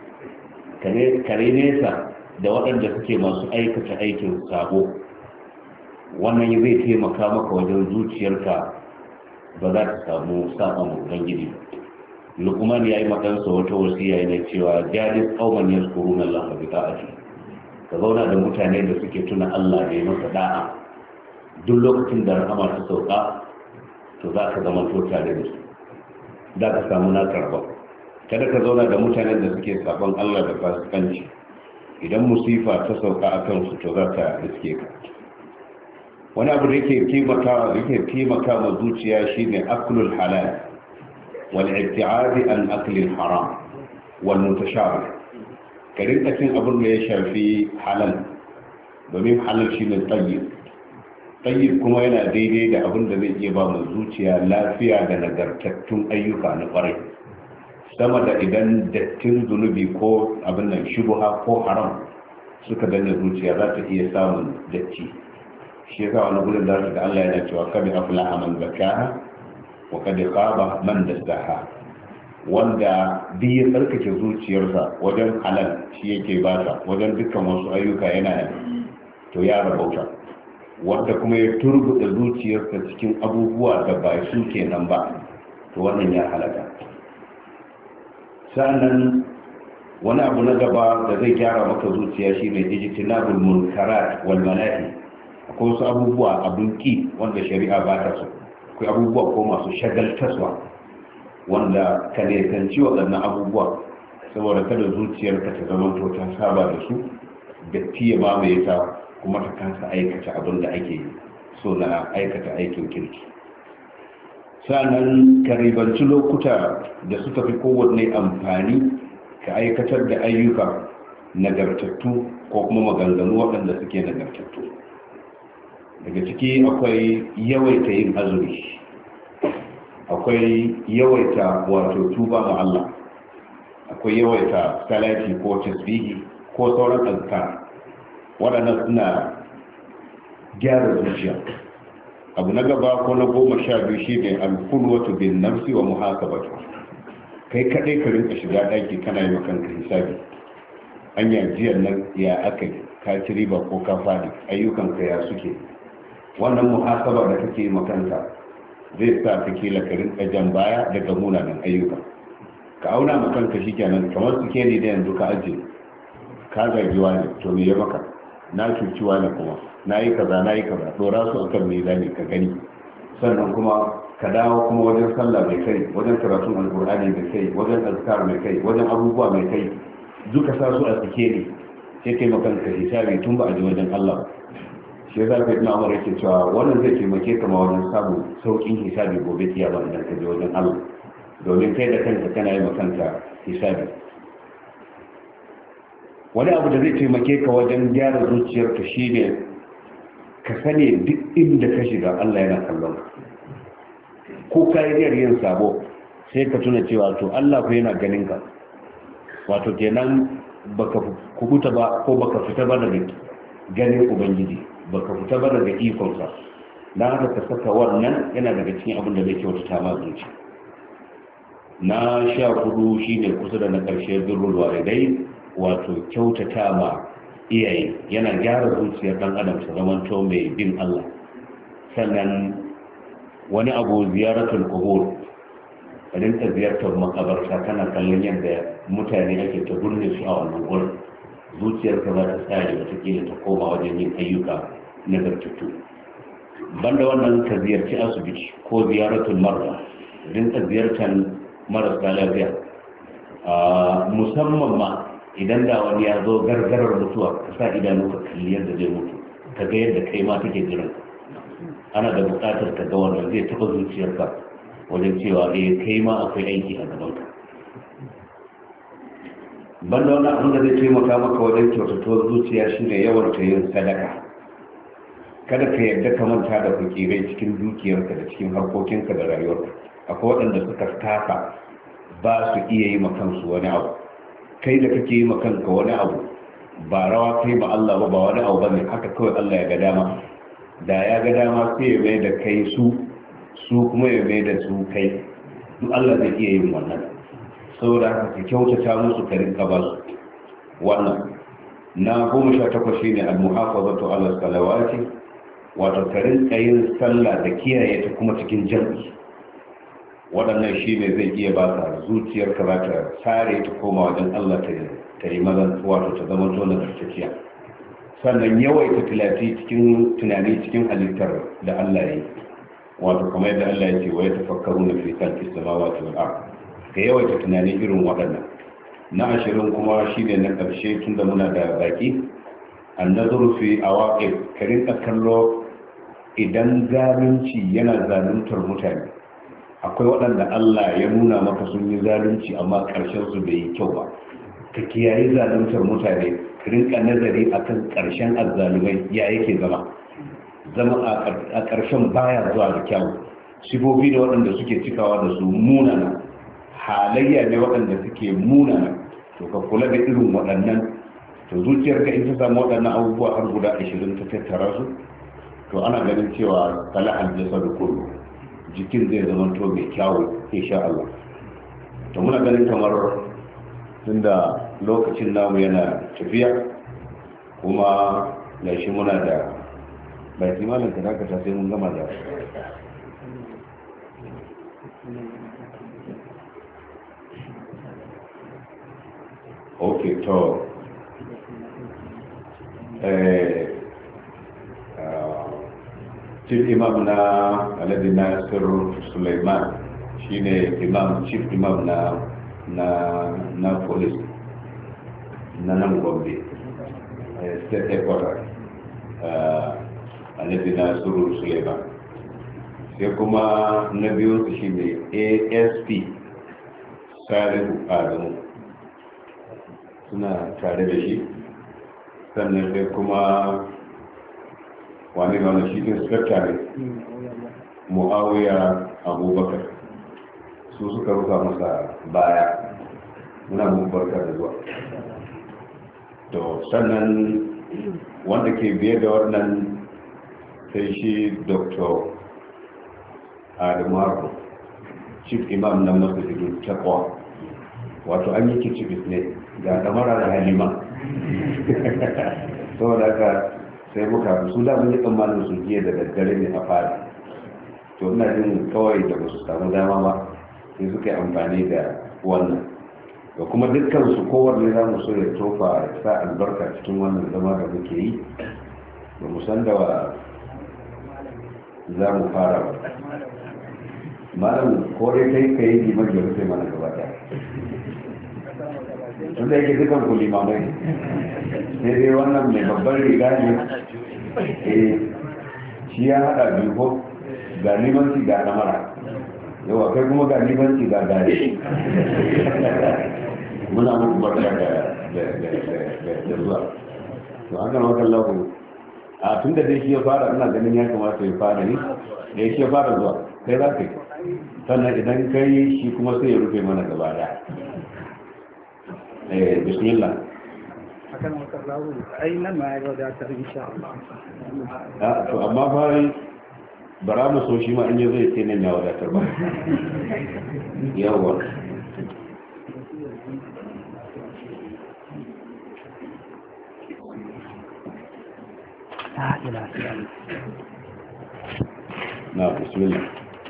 kare nesa da waɗanda suke masu aikata aikin sabo wannan zai taimaka maka wajen zuciyarka ba za ta samu saɓon ubangiji lukman ya yi makansa wata wasiya yana cewa jalis qauman yazkuruna Allah bi ta'ati ka zauna da mutane da suke tuna Allah da ya masa da'a duk lokacin da rahama ta sauka to za ka zama to tare da su za ka samu na karba kada ka zauna da mutanen da suke sabon Allah da fasikanci idan musifa ta sauka a kansu to za ta riske ka wani abu da yake taimaka ma zuciya shine aklul halal wal ibti'ad an aklil haram wal mutashabih ka rinka cin abin da ya shafi halal domin halal shine tayyib tayyib kuma yana daidai da abin da zai iya ba mu zuciya lafiya da nagartattun ayyuka na kwarai, sama da idan dattin zunubi ko abin nan shubha ko haram suka danna zuciya za ta iya samun datti. shi yasa wani gudun da ga Allah yana cewa kad aflaha man zakaha wa kad khaba man dassaha, wanda duk ya tsarkake zuciyarsa wajen halal shi yake bata, wajen dukkan wasu ayyuka yana to ya rabauta, wanda kuma ya turbuda zuciyarsa cikin abubuwa da ba su kenan ba to wannan ya halaka. sa'annan wani abu na gaba da zai gyara maka zuciya shine ijtinabul munkarat wal manahi. akwai wasu abubuwa abun ki wanda shari'a ba ta so, akwai abubuwa ko masu shagaltaswa wanda ka nesanci waɗannan abubuwa saboda kada zuciyarka ta zama to ta saba da su, datti ya mamaye ta kuma ta kasa aikata abin da ake so na aikata aikin kirki. sannan ka ribanci lokuta da suka fi kowanne amfani ka aikatar da ayyuka nagartattu ko kuma maganganu waɗanda suke nagartattu. daga ciki akwai yawaita yin azumi, akwai yawaita wato tuba ma Allah, akwai yawaita salati ko tasbihi ko sauran azkar. waɗannan suna gyara zuciya. abu na gaba ko na 12 shi ne alkulwatu bin nafsi wa muhasabatu. kai kadai ka rinka shiga daki kana yi kanka hisabi, anya jiyar nan ya aka ka ci riba ko ka fadi, ayyukan ka ya suke. wannan muhasaba da kake yi makanta zai sa ka kila ka rinka jan baya daga munanan ayyuka. ka auna makanka shikenan kamar suke ne da yanzu ka ajiye, ka gajiwa ne to me ya maka, na cuciwa ne kuma na yi kaza dora su akan mizani ka gani. sannan kuma ka dawo kuma wajen sallah mai kai, wajen karatun alkur'ani mai kai, wajen azkar mai kai, wajen abubuwa mai kai, duka sa su a tsike ne sai kai makanka hisabi tun ba a ji wajen Allah. shi za ka yi na amara yake cewa wannan zai taimake kama wajen samun saukin hisabi gobe kiyama idan ka je wajen Allah, domin kai da kanka kana yi makanka hisabi. wani abu da zai taimake ka wajen gyara zuciyarka shine ka sani duk inda ka shiga Allah yana kallon ka. ko ka yi yin sabo sai ka tuna cewa to Allah ko yana ganin ka, wato kenan baka kubuta ba ko baka fita ba daga ganin ubangiji, baka fita ba daga ikonsa. dan haka ka saka wannan yana daga cikin abin da zai kyautata ma zuciya. na 14 shine kusa da na karshe birrul walidai, wato kyautata ma iyaye yana gyara zuciyar dan adam ta zamanto mai bin Allah. sannan wani abu ziyaratul qubur, rinka ziyartar makabarta kana kallon yadda mutane ake ta burne su a wannan gurin, zuciyarka za ta tsare wataƙila ta koma wajen yin ayyuka nagartattu. banda wannan ka ziyarci asibiti ko ziyaratul marra, rinka ziyartar marasa lafiya, musamman ma idan da wani ya zo gargarar mutuwa ka sa idanu ka kalli yadda zai mutu, ka ga yadda kai ma take jiran. ana da buƙatar ka ga wannan zai taɓa zuciyarka wajen cewa kai ma akwai aiki a gabanka. banda wannan abin da zai taimaka maka wajen kyautatuwar zuciya shine yawan ta yin sadaka. kada ka yarda ka manta da fakirai cikin dukiyarka da cikin harkokinka da rayuwarka. akwai waɗanda suka tafa ba su iya yi makansu wani abu, kai da kake yi makanka wani abu ba rawa kai ma Allah ba wani abu bane, haka kawai Allah ya ga dama. da ya ga dama sai ya mai da kai su kuma ya mai da su kai, duk Allah zai iya yin wannan. saboda haka ka kyautata musu ka rinka ba su wannan. na 18 shine al-muhafazatu ala salawati, wato ka rinka yin sallah da kiyaye ta kuma cikin jami'i. waɗannan shine zai iya ba ka zuciyarka za ta sare ta koma wajen Allah ta yi mazan, wato ta zama tona zartaciya. sannan yawaita tunani cikin halittar da Allah ya yi, wato kamar yadda Allah ya ce wa ya tafakkaru na fi khalqis samawati wal ard, ka yawaita tunani irin waɗannan. na 20 kuma shine na ƙarshe tunda muna da baki, an-nazaru fi awaqib, ka rinka kallo idan zalunci yana zaluntar mutane. akwai waɗanda Allah ya nuna maka sun yi zalunci amma ƙarshen su bai yi kyau ba, ka kiyaye zaluntar mutane, ka rinka nazari akan ƙarshen azzalumai ya yake zama. zama a ƙarshen baya zuwa da kyau, sifofi da waɗanda suke cikawa da su munana, halayya ne waɗanda suke munana, to ka kula da irin waɗannan. To zuciyarka in ta samu waɗannan abubuwa har guda 20 ta tattara su, to ana ganin cewa kala aljasadu kullu, jikin zai zama to mai kyawu insha Allah. To muna ganin kamar tunda lokacin namu yana tafiya, kuma gashi muna da bai timalin ka dakata sai mun gama da ok to chief imam na alhaji nasir suleiman shine chief imam na police na nan gombe state headquarters alhaji nasir suleiman, sai kuma na biyu su shine asp salihu adamu suna tare da shi, sannan sai kuma wani shi inspector ne muawiya abubakar, su suka rufa masa baya. Muna mun barka da zuwa. To sannan wanda ke biye da wannan sai shi dr adamu, chief imam na masjidin taqwa, wato an yi kicibis ne ga damara da halima saboda haka sai muka su da mun yi tsammanin su jiya da daddare ne a fara, to ina jin kawai da ba su samu dama ba sai suka yi amfani da wannan, da kuma dukkan su kowanne za mu so ya tofa sa albarka cikin wannan zama da muke yi, ba mu san da za mu fara ba. Malam ko dai kai ka yi liman da rufe mana gaba ɗaya, tunda yake dukan ku limamai, sai dai wannan mai babban riga ne, shi ya haɗa biyu ko ga limanci ga namara, yawa kai kuma ga limanci ga gare. Muna muku barka da zuwa. To haka na wakan lagu a tun da dai shi ya fara, ina ganin ya kamata ya fara ne, da shi ya fara zuwa kai za ka yi, sannan idan kai shi kuma sai ya rufe mana gaba da. Bismillah. Akan wakar lagu ai nan ma ya wadatar insha Allah. To amma fa bara mu so shi ma in ya zai ce nan ya wadatar ba. Yawa. Na bismillah.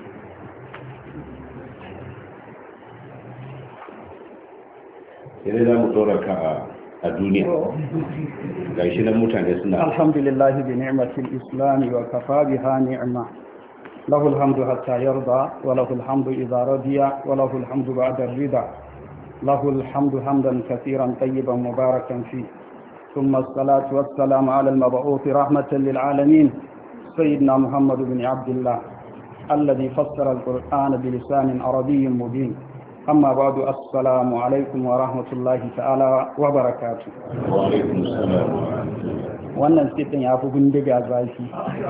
Sai za mu tsora ka a duniya ga shi nan mutane suna alhamdulillah bi ni'matil islam wa kafa biha ni'ma lahu alhamdu hatta yarda wa lahu alhamdu idha radiya wa lahu alhamdu ba'da ar-rida lahu alhamdu hamdan katiran tayyiban mubarakan fi ثم الصلاة والسلام على المبعوث رحمة للعالمين سيدنا محمد بن عبد الله الذي فسر القرآن بلسان عربي مبين. أما بعد السلام عليكم ورحمة الله تعالى وبركاته. وعليكم السلام ورحمة الله. wannan sitin ya fi bindiga zafi.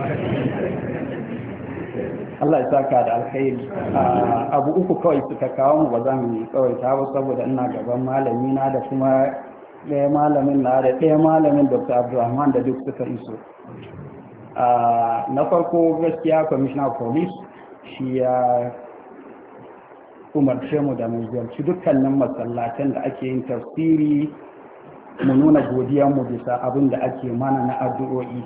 Allah ya saka da alkhairi. Abu uku kawai suka kawo mu ba za mu yi kawai ta ba saboda ina gaban malami na da kuma ɗaya malamin na da ɗaya malamin Dr. Abdulrahman da duk suka iso. Na farko gaskiya Commissioner Police shi ya umarce mu da mu ziyarci dukkanin masallatan da ake yin tafsiri mu nuna godiyarmu bisa abin da ake mana na addu'o'i.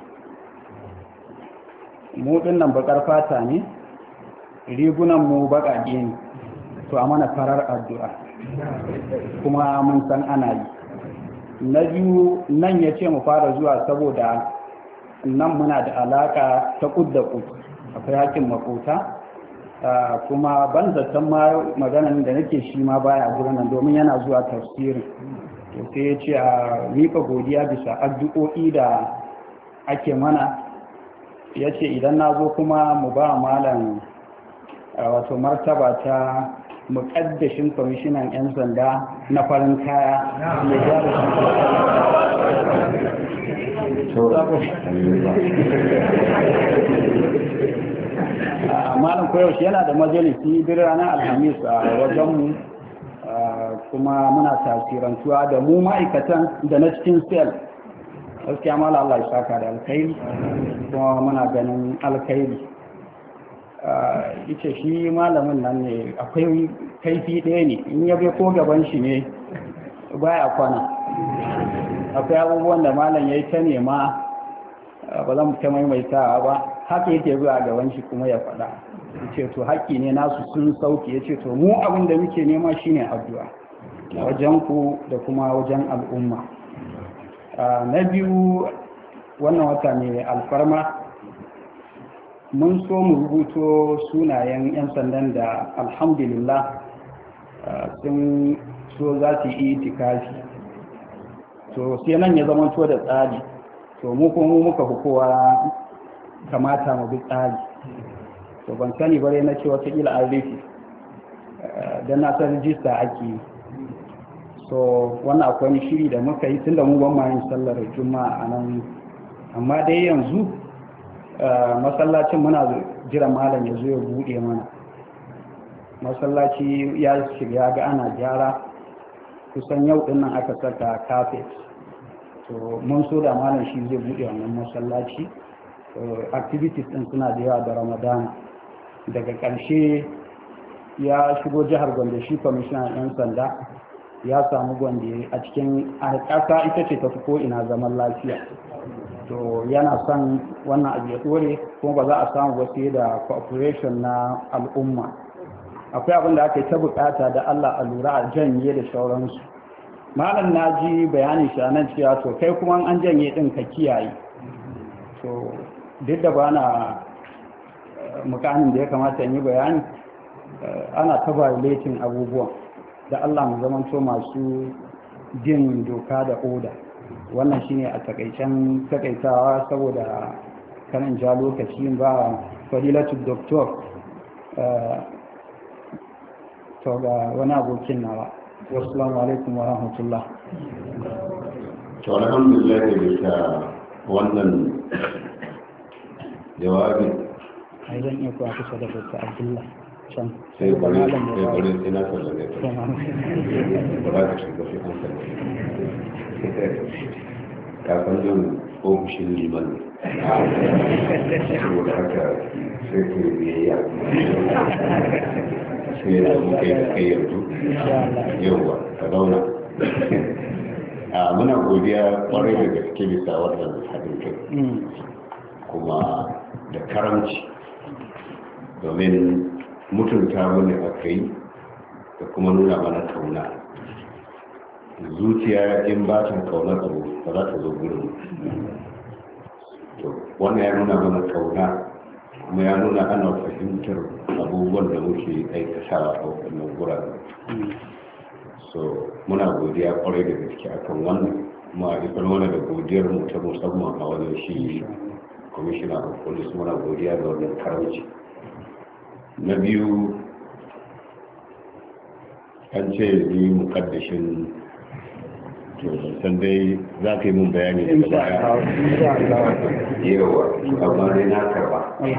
Mu dinnan bakar fata ne, rigunan mu baƙaƙe ne, to a mana farar addu'a kuma mun san ana yi. Na biyu nan ya ce mu fara zuwa saboda nan muna da alaƙa ta ƙud da ƙud, akwai haƙƙin makota. Kuma ban zaton ma maganan da nake shi ma baya gurin nan domin yana zuwa tafsirin, to sai ya ce a miƙa godiya bisa addu'o'i da ake mana. Ya ce idan na zo kuma mu ba malam wato martaba ta muƙaddashin kwamishinan 'yan sanda na farin kaya ya gyara malam koyaushe yana da majalisi duk ranar alhamis a wajenmu kuma muna tasirantuwa da mu ma'aikatan da na cikin sel gaskiya mala Allah ya saka da alkhairi kuma muna ganin alkhairi ita shi malamin nan ne akwai kaifi ɗaya ne in ya bai ko gaban shi ne baya kwana akwai abubuwan da malam ya yi ta nema ba zan ta maimaitawa ba haka yake zuwa gaban shi kuma ya faɗa ya ce to haƙƙi ne nasu sun sauke ya ce to mu abin da muke nema shine addu'a wajen ku da kuma wajen al'umma na biyu wannan wata ne alfarma mun so mu rubuto sunayen 'yan sandan da alhamdulillah sun so za su yi itikafi to sai nan ya zama to da tsari to mu kuma muka fi kowa kamata mu bi tsari to ban sani bare na ce watakila an rufe don na san rijista ake yi so wannan akwai wani shiri da muka yi tun da mu ban ma yin sallar juma'a a nan amma dai yanzu masallacin muna jira malam ya zo ya buɗe mana masallaci ya shiga ga ana gyara kusan yau din nan aka saka kafet to mun so da malam shi zai buɗe wannan masallaci activities din suna da yawa da ramadana daga ƙarshe ya shigo jihar Gombe shi kwamishinan 'yan sanda ya samu Gombe a cikin ƙasa ita ce ta fi ko ina zaman lafiya to yana son wannan abu ya dore kuma ba za a samu wasu da cooperation na al'umma akwai abin da aka yi ta bukata da Allah a lura a janye da sauransu malam na ji bayanin shi nan cewa to kai kuma an janye din ka kiyaye to duk da bana mukamin da ya kamata in yi bayani ana ta violating abubuwan da Allah mu zamanto masu bin doka da oda wannan shine a takaicen takaitawa saboda kanan ja lokaci ba fadilatul doktor to ga wani abokin nawa wassalamu alaikum wa rahmatullah to alhamdulillah da bisa wannan jawabi ai zan iya kuwa kusa da Dr. Abdullah can sai bari sai na sallame ta ba za ka shiga fi an sallame kafin yin ofishin liman saboda haka sai ku yi biyayya sai da muka yi da kai yanzu yauwa ka zauna muna godiya kwarai da gaske bisa wannan haɗin kai kuma da karamci domin mutunta wani aka yi da kuma nuna mana kauna zuciya in ba ta kaunar abu ba za ta zo gurin to wannan ya nuna mana kauna kuma ya nuna ana fahimtar abubuwan da muke aikatawa a wannan guraren so muna godiya kwarai da gaske akan wannan kuma a ikon wani da godiyar mu ta musamman a wajen shi commissioner of police muna godiya ga wannan karamci na biyu an ce ni mukaddashin to san dai za ka yi mun bayani daga baya yawa amma dai na karba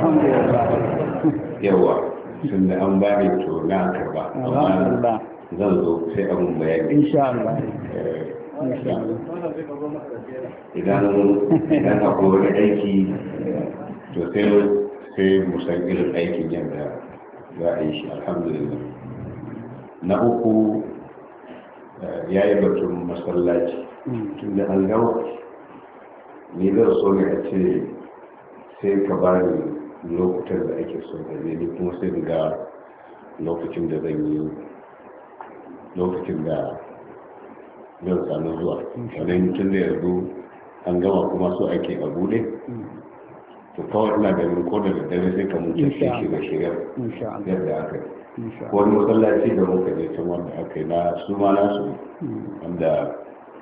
yawa sun da an bani to na karba amma zan zo sai abun bayani idan akwai wani aiki to sai musan irin aikin yadda za a yi shi alhamdulillah na uku ya yi batun masallaci tun da an gawa ni zan so ne a ce sai ka ba ni lokutan da ake so da ni kuma sai ga lokacin da zan yi lokacin da zan sami zuwa sannan tun da yanzu an gama kuma so ake a bude to kawai ina ganin ko da daddare sai ka mutu shi shiga shigar yadda aka yi ko wani masallaci da muka je can wanda aka yi na su ma nasu wanda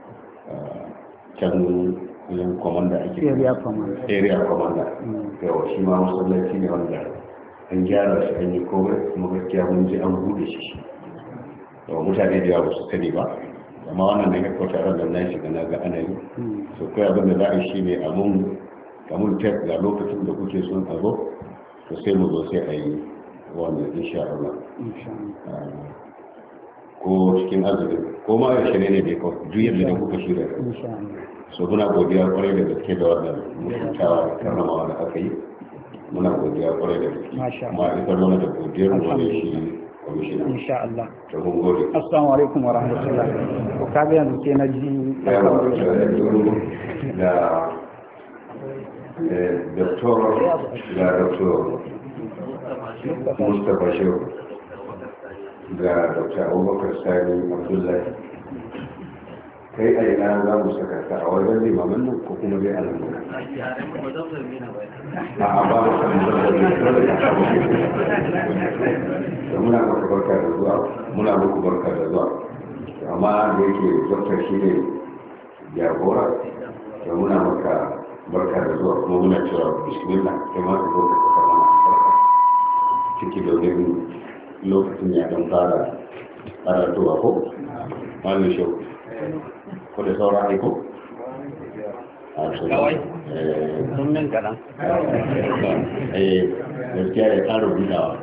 can yin kwamanda ake area commander yawa shi ma masallaci ne wanda an gyara shi an yi komai kuma gaskiya mun ji an bude shi da mutane da yawa ba su sani ba amma wannan da ya kwata ran da na shiga na ga ana yi so kai abin da za a yi shi ne kamun tek ga lokacin da kuke son a zo to sai mu zo sai a yi wannan insha Allah ko cikin azumi ko ma a shirye ne da kawai duk yadda da kuka shirya so muna godiya kwarai da gaske da wannan mutuntawa da karnamawa da aka yi muna godiya kwarai da gaske kuma ita mana da godiyar wani shi kwamishina insha Allah ta mun gode. Assalamu alaikum wa rahmatullah. Ko ka ga yanzu sai na ji da Dr. Mustapha Shehu ga Dr. Abubakar Sani Abdullahi. Kai a ina za mu saka ta a wajen limamin nan ko kuma dai alamu? A ba mu san da muna muku barka da zuwa, muna muku barka da zuwa. Amma da yake doktor shi ne jagora, da muna maka barka da zuwa kuma muna cewa bismillah kai ma ka zo ka saka mana barka ciki domin lokacin ya dan fara karatuwa ko malin shau ko da sauran aiko kawai sun min kaɗan gaskiya ya ƙara gudawa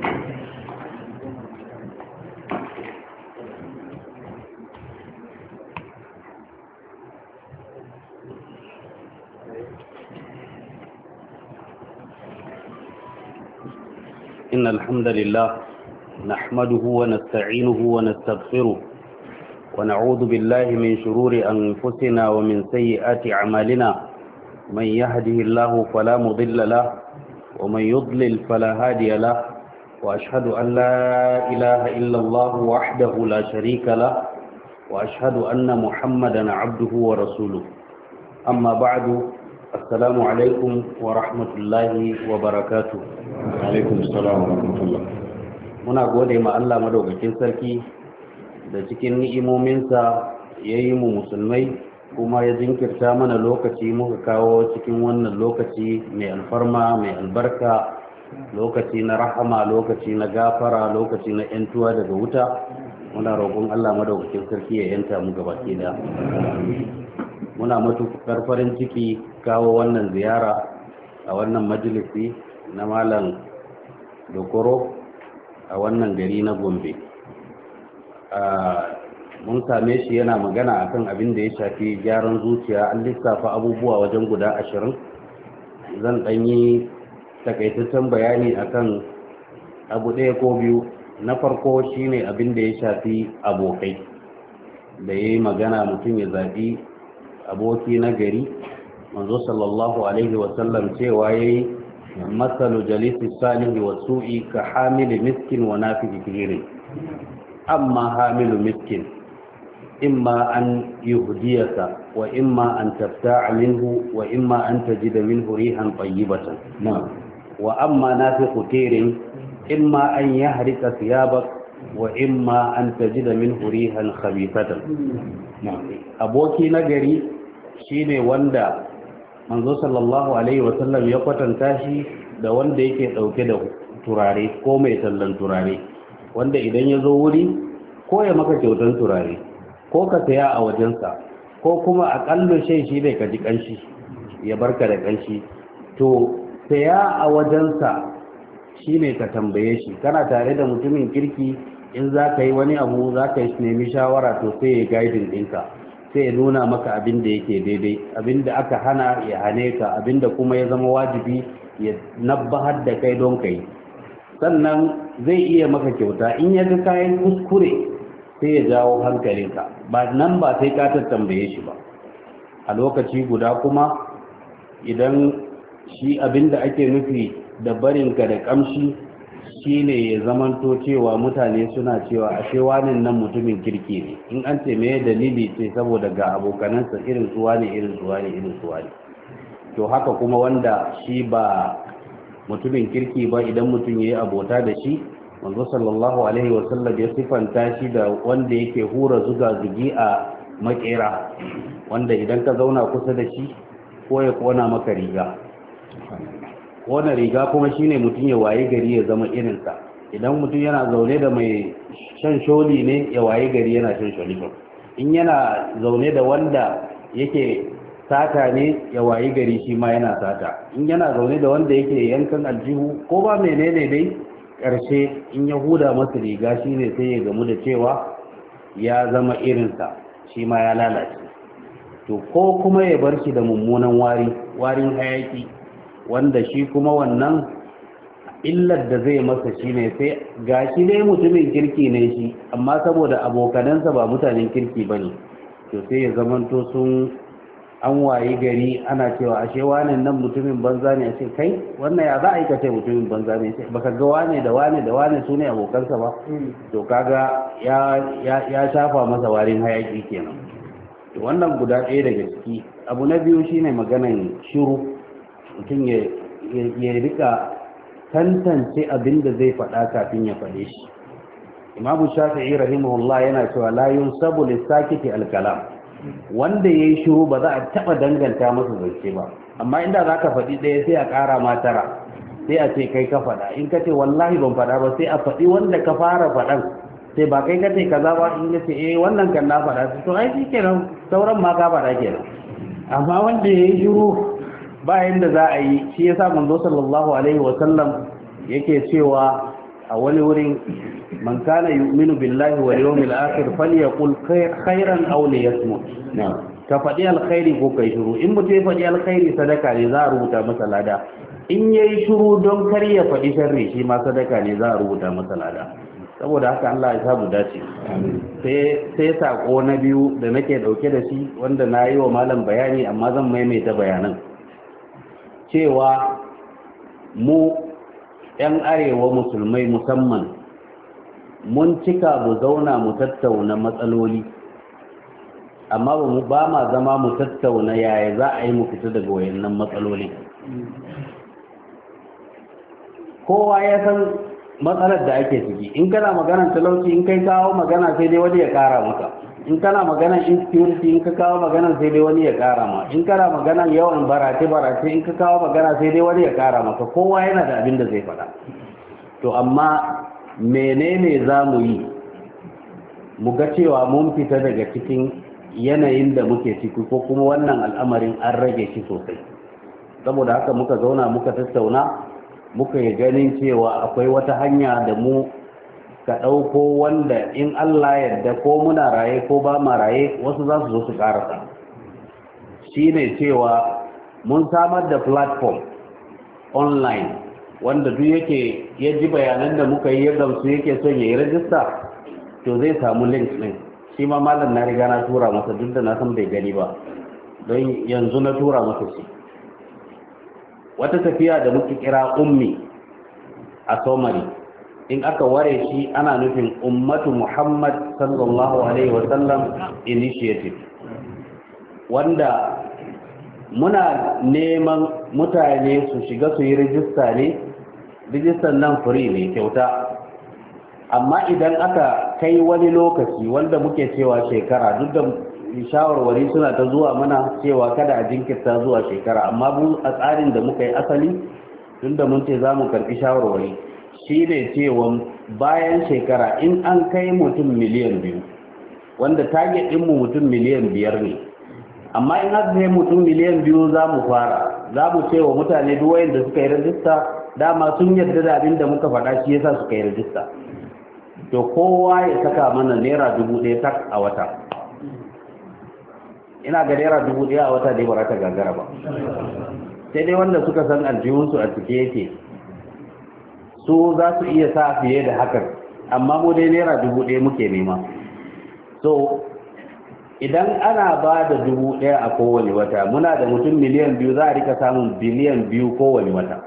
إن الحمد لله نحمده ونستعينه ونستغفره ونعوذ بالله من شرور أنفسنا ومن سيئات أعمالنا من يهده الله فلا مضل له ومن يضلل فلا هادي له وأشهد أن لا إله إلا الله وحده لا شريك له وأشهد أن محمدا عبده ورسوله أما بعد السلام عليكم ورحمة الله وبركاته. عليكم السلام ورحمة الله. muna gode ma Allah madaukakin sarki da cikin ni'imominsa ya yi mu musulmai kuma ya jinkirta mana lokaci muka kawo cikin wannan lokaci mai alfarma mai albarka, lokaci na rahama, lokaci na gafara, lokaci na yantuwa daga wuta. Muna roƙon Allah madaukakin sarki ya yanta mu gabaki da. Muna matuƙar farin ciki kawo wannan ziyara a wannan majalisi na Malam Dokoro a wannan gari na Gombe. Mun same shi yana magana akan abin da ya shafi gyaran zuciya. An lissafa abubuwa wajen guda 20. Zan ɗanyi takaitaccen bayani akan abu ɗaya ko biyu. Na farko shine abin da ya shafi abokai, da ya yi magana mutum ya zaɓi aboki na gari. Manzo sallallahu alaihi wasallam cewa ya yi matsalu jalisi salihi wa su'i ka hamilu miskin wa nafi fikirin. Amma hamilu miskin imma an yuhdiyaka wa imma an tabta'a minhu wa imma an tajida minhu rihan tayyibatan. Wa amma nafi khutirin imma an yahrika thiyabak wa imma an tajida minhu rihan khabithatan. Aboki na gari shine wanda manzo sallallahu alaihi wasallam ya kwatanta shi da wanda yake dauke da turare ko mai tallan turare, wanda idan ya zo wuri ko ya maka kyautan turare ko ka saya a wajensa ko kuma aƙalla shi ne ka ji kanshi ya barka da kanshi. To saya a wajensa shine ka tambaye shi, kana tare da mutumin kirki, in za ka yi wani abu za ka nemi shawara to sai ya guiding ɗinka, sai ya nuna maka abin da yake daidai, abin da aka hana ya hane ka, abin da kuma ya zama wajibi ya nabbahar da kai don kai. Sannan zai iya maka kyauta in ya ga kayan kuskure sai ya jawo hankalinka, ba nan ba sai ka tambaye shi ba. A lokaci guda kuma idan shi abin da ake nufi da barinka da kamshi shine ya zamanto cewa mutane suna cewa ashe wanin nan mutumin kirki ne. In an ce me dalili ce saboda ga abokanansa irin suwa ne irin suwa ne irin suwa ne. To haka kuma wanda shi ba mutumin kirki ba, idan mutum yayi abota da shi, manzo sallallahu alaihi wasallam ya sifanta shi da wanda yake hura zuga zugi a makera, wanda idan ka zauna kusa da shi ko ya kona maka riga. kona riga kuma shine mutum ya waye gari ya zama irinsa. Idan mutum yana zaune da mai shan sholi ne ya waye gari yana shan sholi, in yana zaune da wanda yake sata ne ya waye gari shi ma yana sata, in yana zaune da wanda yake yankan aljihu ko ba menene dai ƙarshe in ya huda masa riga shine sai ya gamu da cewa ya zama irinsa, shi ma ya lalace. To ko kuma ya bar shi da mummunan warin hayaki, wanda shi kuma wannan illar da zai masa shi ne sai ga shi dai mutumin kirki ne shi, amma saboda abokanansa ba mutanen kirki ba ne, to sai ya zamanto sun an wayi gari ana cewa ashe wane nan mutumin banza ne, a ce kai wannan ya za a yi ka ce mutumin banza ne, baka ga wane da wane da wane su ne abokansa ba, to kaga ya shafa masa warin hayaki kenan. To wannan guda ɗaya daga ciki. Abu na biyu shine maganan shiru, mutum ya rika tantance abin da zai faɗa kafin ya faɗe shi. Imamu Shafi'i rahimahullah yana cewa la yunsabu lis-sakiti al-kalam, wanda yayi shiru ba za a taba danganta masa zance ba, amma inda zaka faɗi ɗaya sai a ƙara ma tara, sai a ce kai ka faɗa, in ka ce wallahi ban faɗa ba sai a faɗi wanda ka fara faɗan, sai ba kai ka ce kaza ba, in ya ce wannan kan na faɗa, to ai shikenan sauran ma ka faɗa kenan. Amma wanda yayi shiru ba yanda za a yi, shi yasa manzo sallallahu alaihi wa sallam yake cewa a wani wurin, man kana yu'minu billahi wal yawmil akhir falyaqul khairan aw liyasmut. Ka faɗi alkhairi ko kai shiru, in mutum ya faɗi alkhairi sadaka ne za a rubuta masa lada, in yayi shiru don kar ya faɗi sharri shi ma sadaka ne za a rubuta masa lada. Saboda haka Allah ya samu dace. Sai sako na biyu da nake dauke da shi, wanda na yi wa malam bayani amma zan maimaita bayanan, cewa mu 'yan arewa musulmai musamman mun cika mu zauna mu tattauna matsaloli, amma ba ma zama mu tattauna yaya za a yi mu fita daga wayannan matsaloli. Kowa ya san matsalar da ake ciki, in kana maganar talauci in kai kawo magana sai dai wani ya kara maka, in kana maganar insecurity in ka kawo magana sai dai wani ya kara ma, in kana maganar yawan barace in ka kawo magana sai dai wani ya kara maka, kowa yana da abin da zai faɗa. To amma menene za mu yi mu ga cewa mun fita daga cikin yanayin da muke ciki, ko kuma wannan al'amarin an rage shi sosai? Saboda haka muka zauna muka tattauna, muka yi ganin cewa akwai wata hanya da mu ka ɗauko wanda in Allah yadda ko muna raye ko ba ma raye wasu za su zo su ƙarasa. Shi ne cewa mun samar da platform online wanda duk yake ya ji bayanan da muka yi ya gamsu yake son ya yi rajista, to zai samu link ɗin. Shi ma malam na riga na tura masa, duk da na san bai gani ba, don yanzu na tura masa shi. Wata tafiya da muke kira ummi a somari, in aka ware shi ana nufin ummatu Muhammad sallallahu alaihi wasallam initiative, wanda muna neman mutane su shiga su yi rijista ne, rijistan nan free ne, kyauta. Amma idan aka kai wani lokaci wanda muke cewa shekara, duk da shawarwari suna ta zuwa mana cewa kada a jinkirta zuwa shekara, amma mu a tsarin da muka yi asali, tunda mun ce za mu karɓi shawarwari, shi ne cewa bayan shekara in an kai mutum miliyan 2, wanda target ɗinmu mutum miliyan 5 ne, amma in aka kai mutum miliyan 2 za mu fara, za mu ce wa mutane duk wayanda suka yi rajista dama sun yarda da abin da muka faɗa, shi yasa suka yi rajista, to kowa ya saka mana naira 1000 tak a wata. Ina ga naira 1000 a wata dai ba ta gagara ba, sai dai wanda suka san aljihunsu a cike yake su za su iya sa fiye da hakan, amma mu dai naira 1000 muke nema. So idan ana ba da 1000 a kowane wata, muna da mutum miliyan 2, za a rika samun biliyan 2 kowane wata.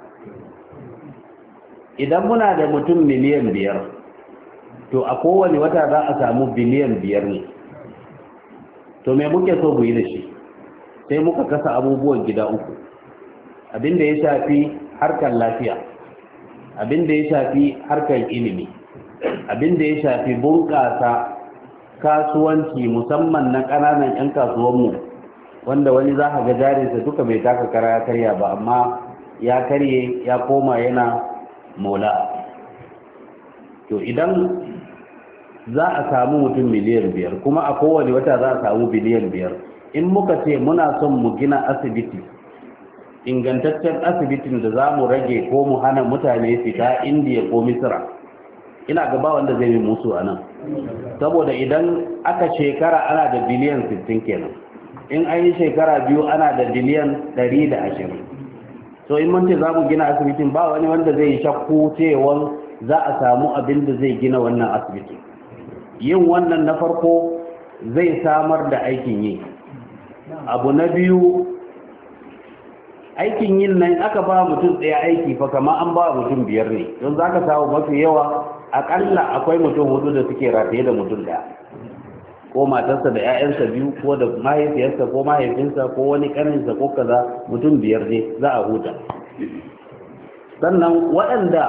Idan muna da mutum miliyan 5, to a kowane wata za a samu biliyan 5 ne. To me muke so mu yi da shi? Sai muka kasa abubuwan gida uku. Abin da ya shafi harkar lafiya, abin da ya shafi harkar ilimi, abin da ya shafi bunƙasa kasuwanci musamman na ƙananan 'yan kasuwanmu, wanda wani za ka ga jarinsa duka bai taka kara ya karya ba, amma ya karye ya koma yana mola. To idan za a samu mutum miliyan 5 kuma a kowane wata za a samu biliyan 5, in muka ce muna son mu gina asibiti, ingantaccen asibitin da za mu rage ko mu hana mutane fita Indiya ko Misira, ina gaba wanda zai yi musu a nan. Saboda idan aka shekara ana da biliyan 60 kenan, in an yi shekara 2 ana da biliyan 120. So in mun ce za mu gina asibitin, ba wani wanda zai yi shakku cewa za a samu abin da zai gina wannan asibiti. Yin wannan na farko zai samar da aikin yi. Abu na biyu, aikin yin nan aka ba mutum ɗaya aiki fa kama an ba mutum 5 ne, don za ka samu mafi yawa akalla akwai mutum 4 da suke rataye da mutum ɗaya, ko matarsa da 'ya'yansa 2 ko da mahaifiyarsa ko mahaifinsa ko wani ƙaninsa ko kaza, mutum 5 ne za a huta. Sannan waɗanda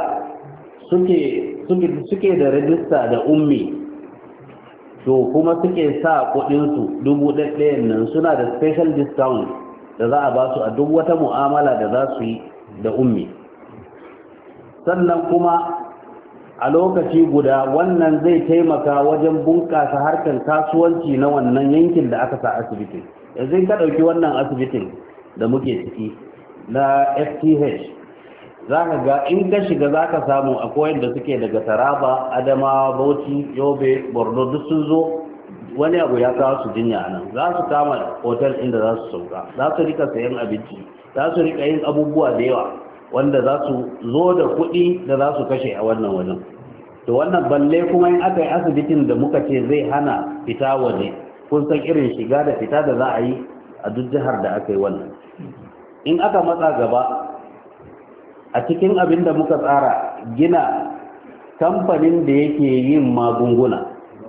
suke da rajista da ummi, to kuma suke sa kuɗinsu 1,000 nan suna da special discount da za a ba su a duk wata mu'amala da za su yi da ummi. Sannan kuma a lokaci guda wannan zai taimaka wajen bunƙasa harkar kasuwanci na wannan yankin da aka sa asibitin. Yanzu ka ɗauki wannan asibitin da muke ciki na FTH, za ka ga in ka shiga za ka samu akwai wanda suke daga Taraba, Adamawa, Bauchi, Yobe, Borno, duk sun zo wani abu ya kawo su jinya nan. Za su kama hotel inda za su sauka, za su rika sayan abinci, za su rika yin abubuwa da yawa wanda za su zo da kuɗi da za su kashe a wannan wajen. To wannan balle kuma in aka yi asibitin da muka ce zai hana fita waje, kun san irin shiga da fita da za a yi a duk jihar da aka yi wannan. In aka matsa gaba a cikin abin da muka tsara, gina kamfanin da yake yin magunguna,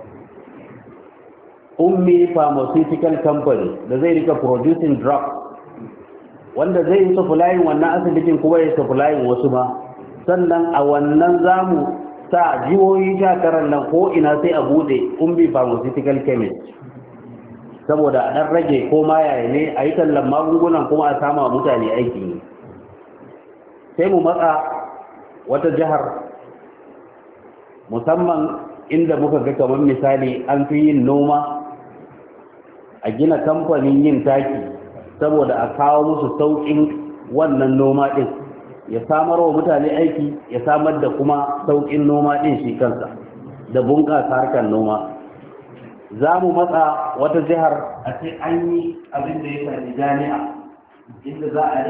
ummi pharmaceutical company da zai rika producing drugs, wanda zai yi supplying wannan asibitin kuma ya supplying wasu ma. Sannan a wannan zamu sa jihohi 19 nan ko ina sai a bude ummi pharmaceutical chemist, saboda a dan rage ko ma yaya ne a yi tallan magungunan kuma a sama mutane aiki ne. Sai mu matsa wata jihar, musamman inda muka ga kamar misali an fi yin noma, a gina kamfanin yin taki saboda a kawo musu sauƙin wannan noma ɗin, ya samar wa mutane aiki, ya samar da kuma sauƙin noma ɗin shi kansa da bunƙasa harkar noma. Za mu matsa wata jihar a ce an yi abin da ya shafi jami'a, inda za a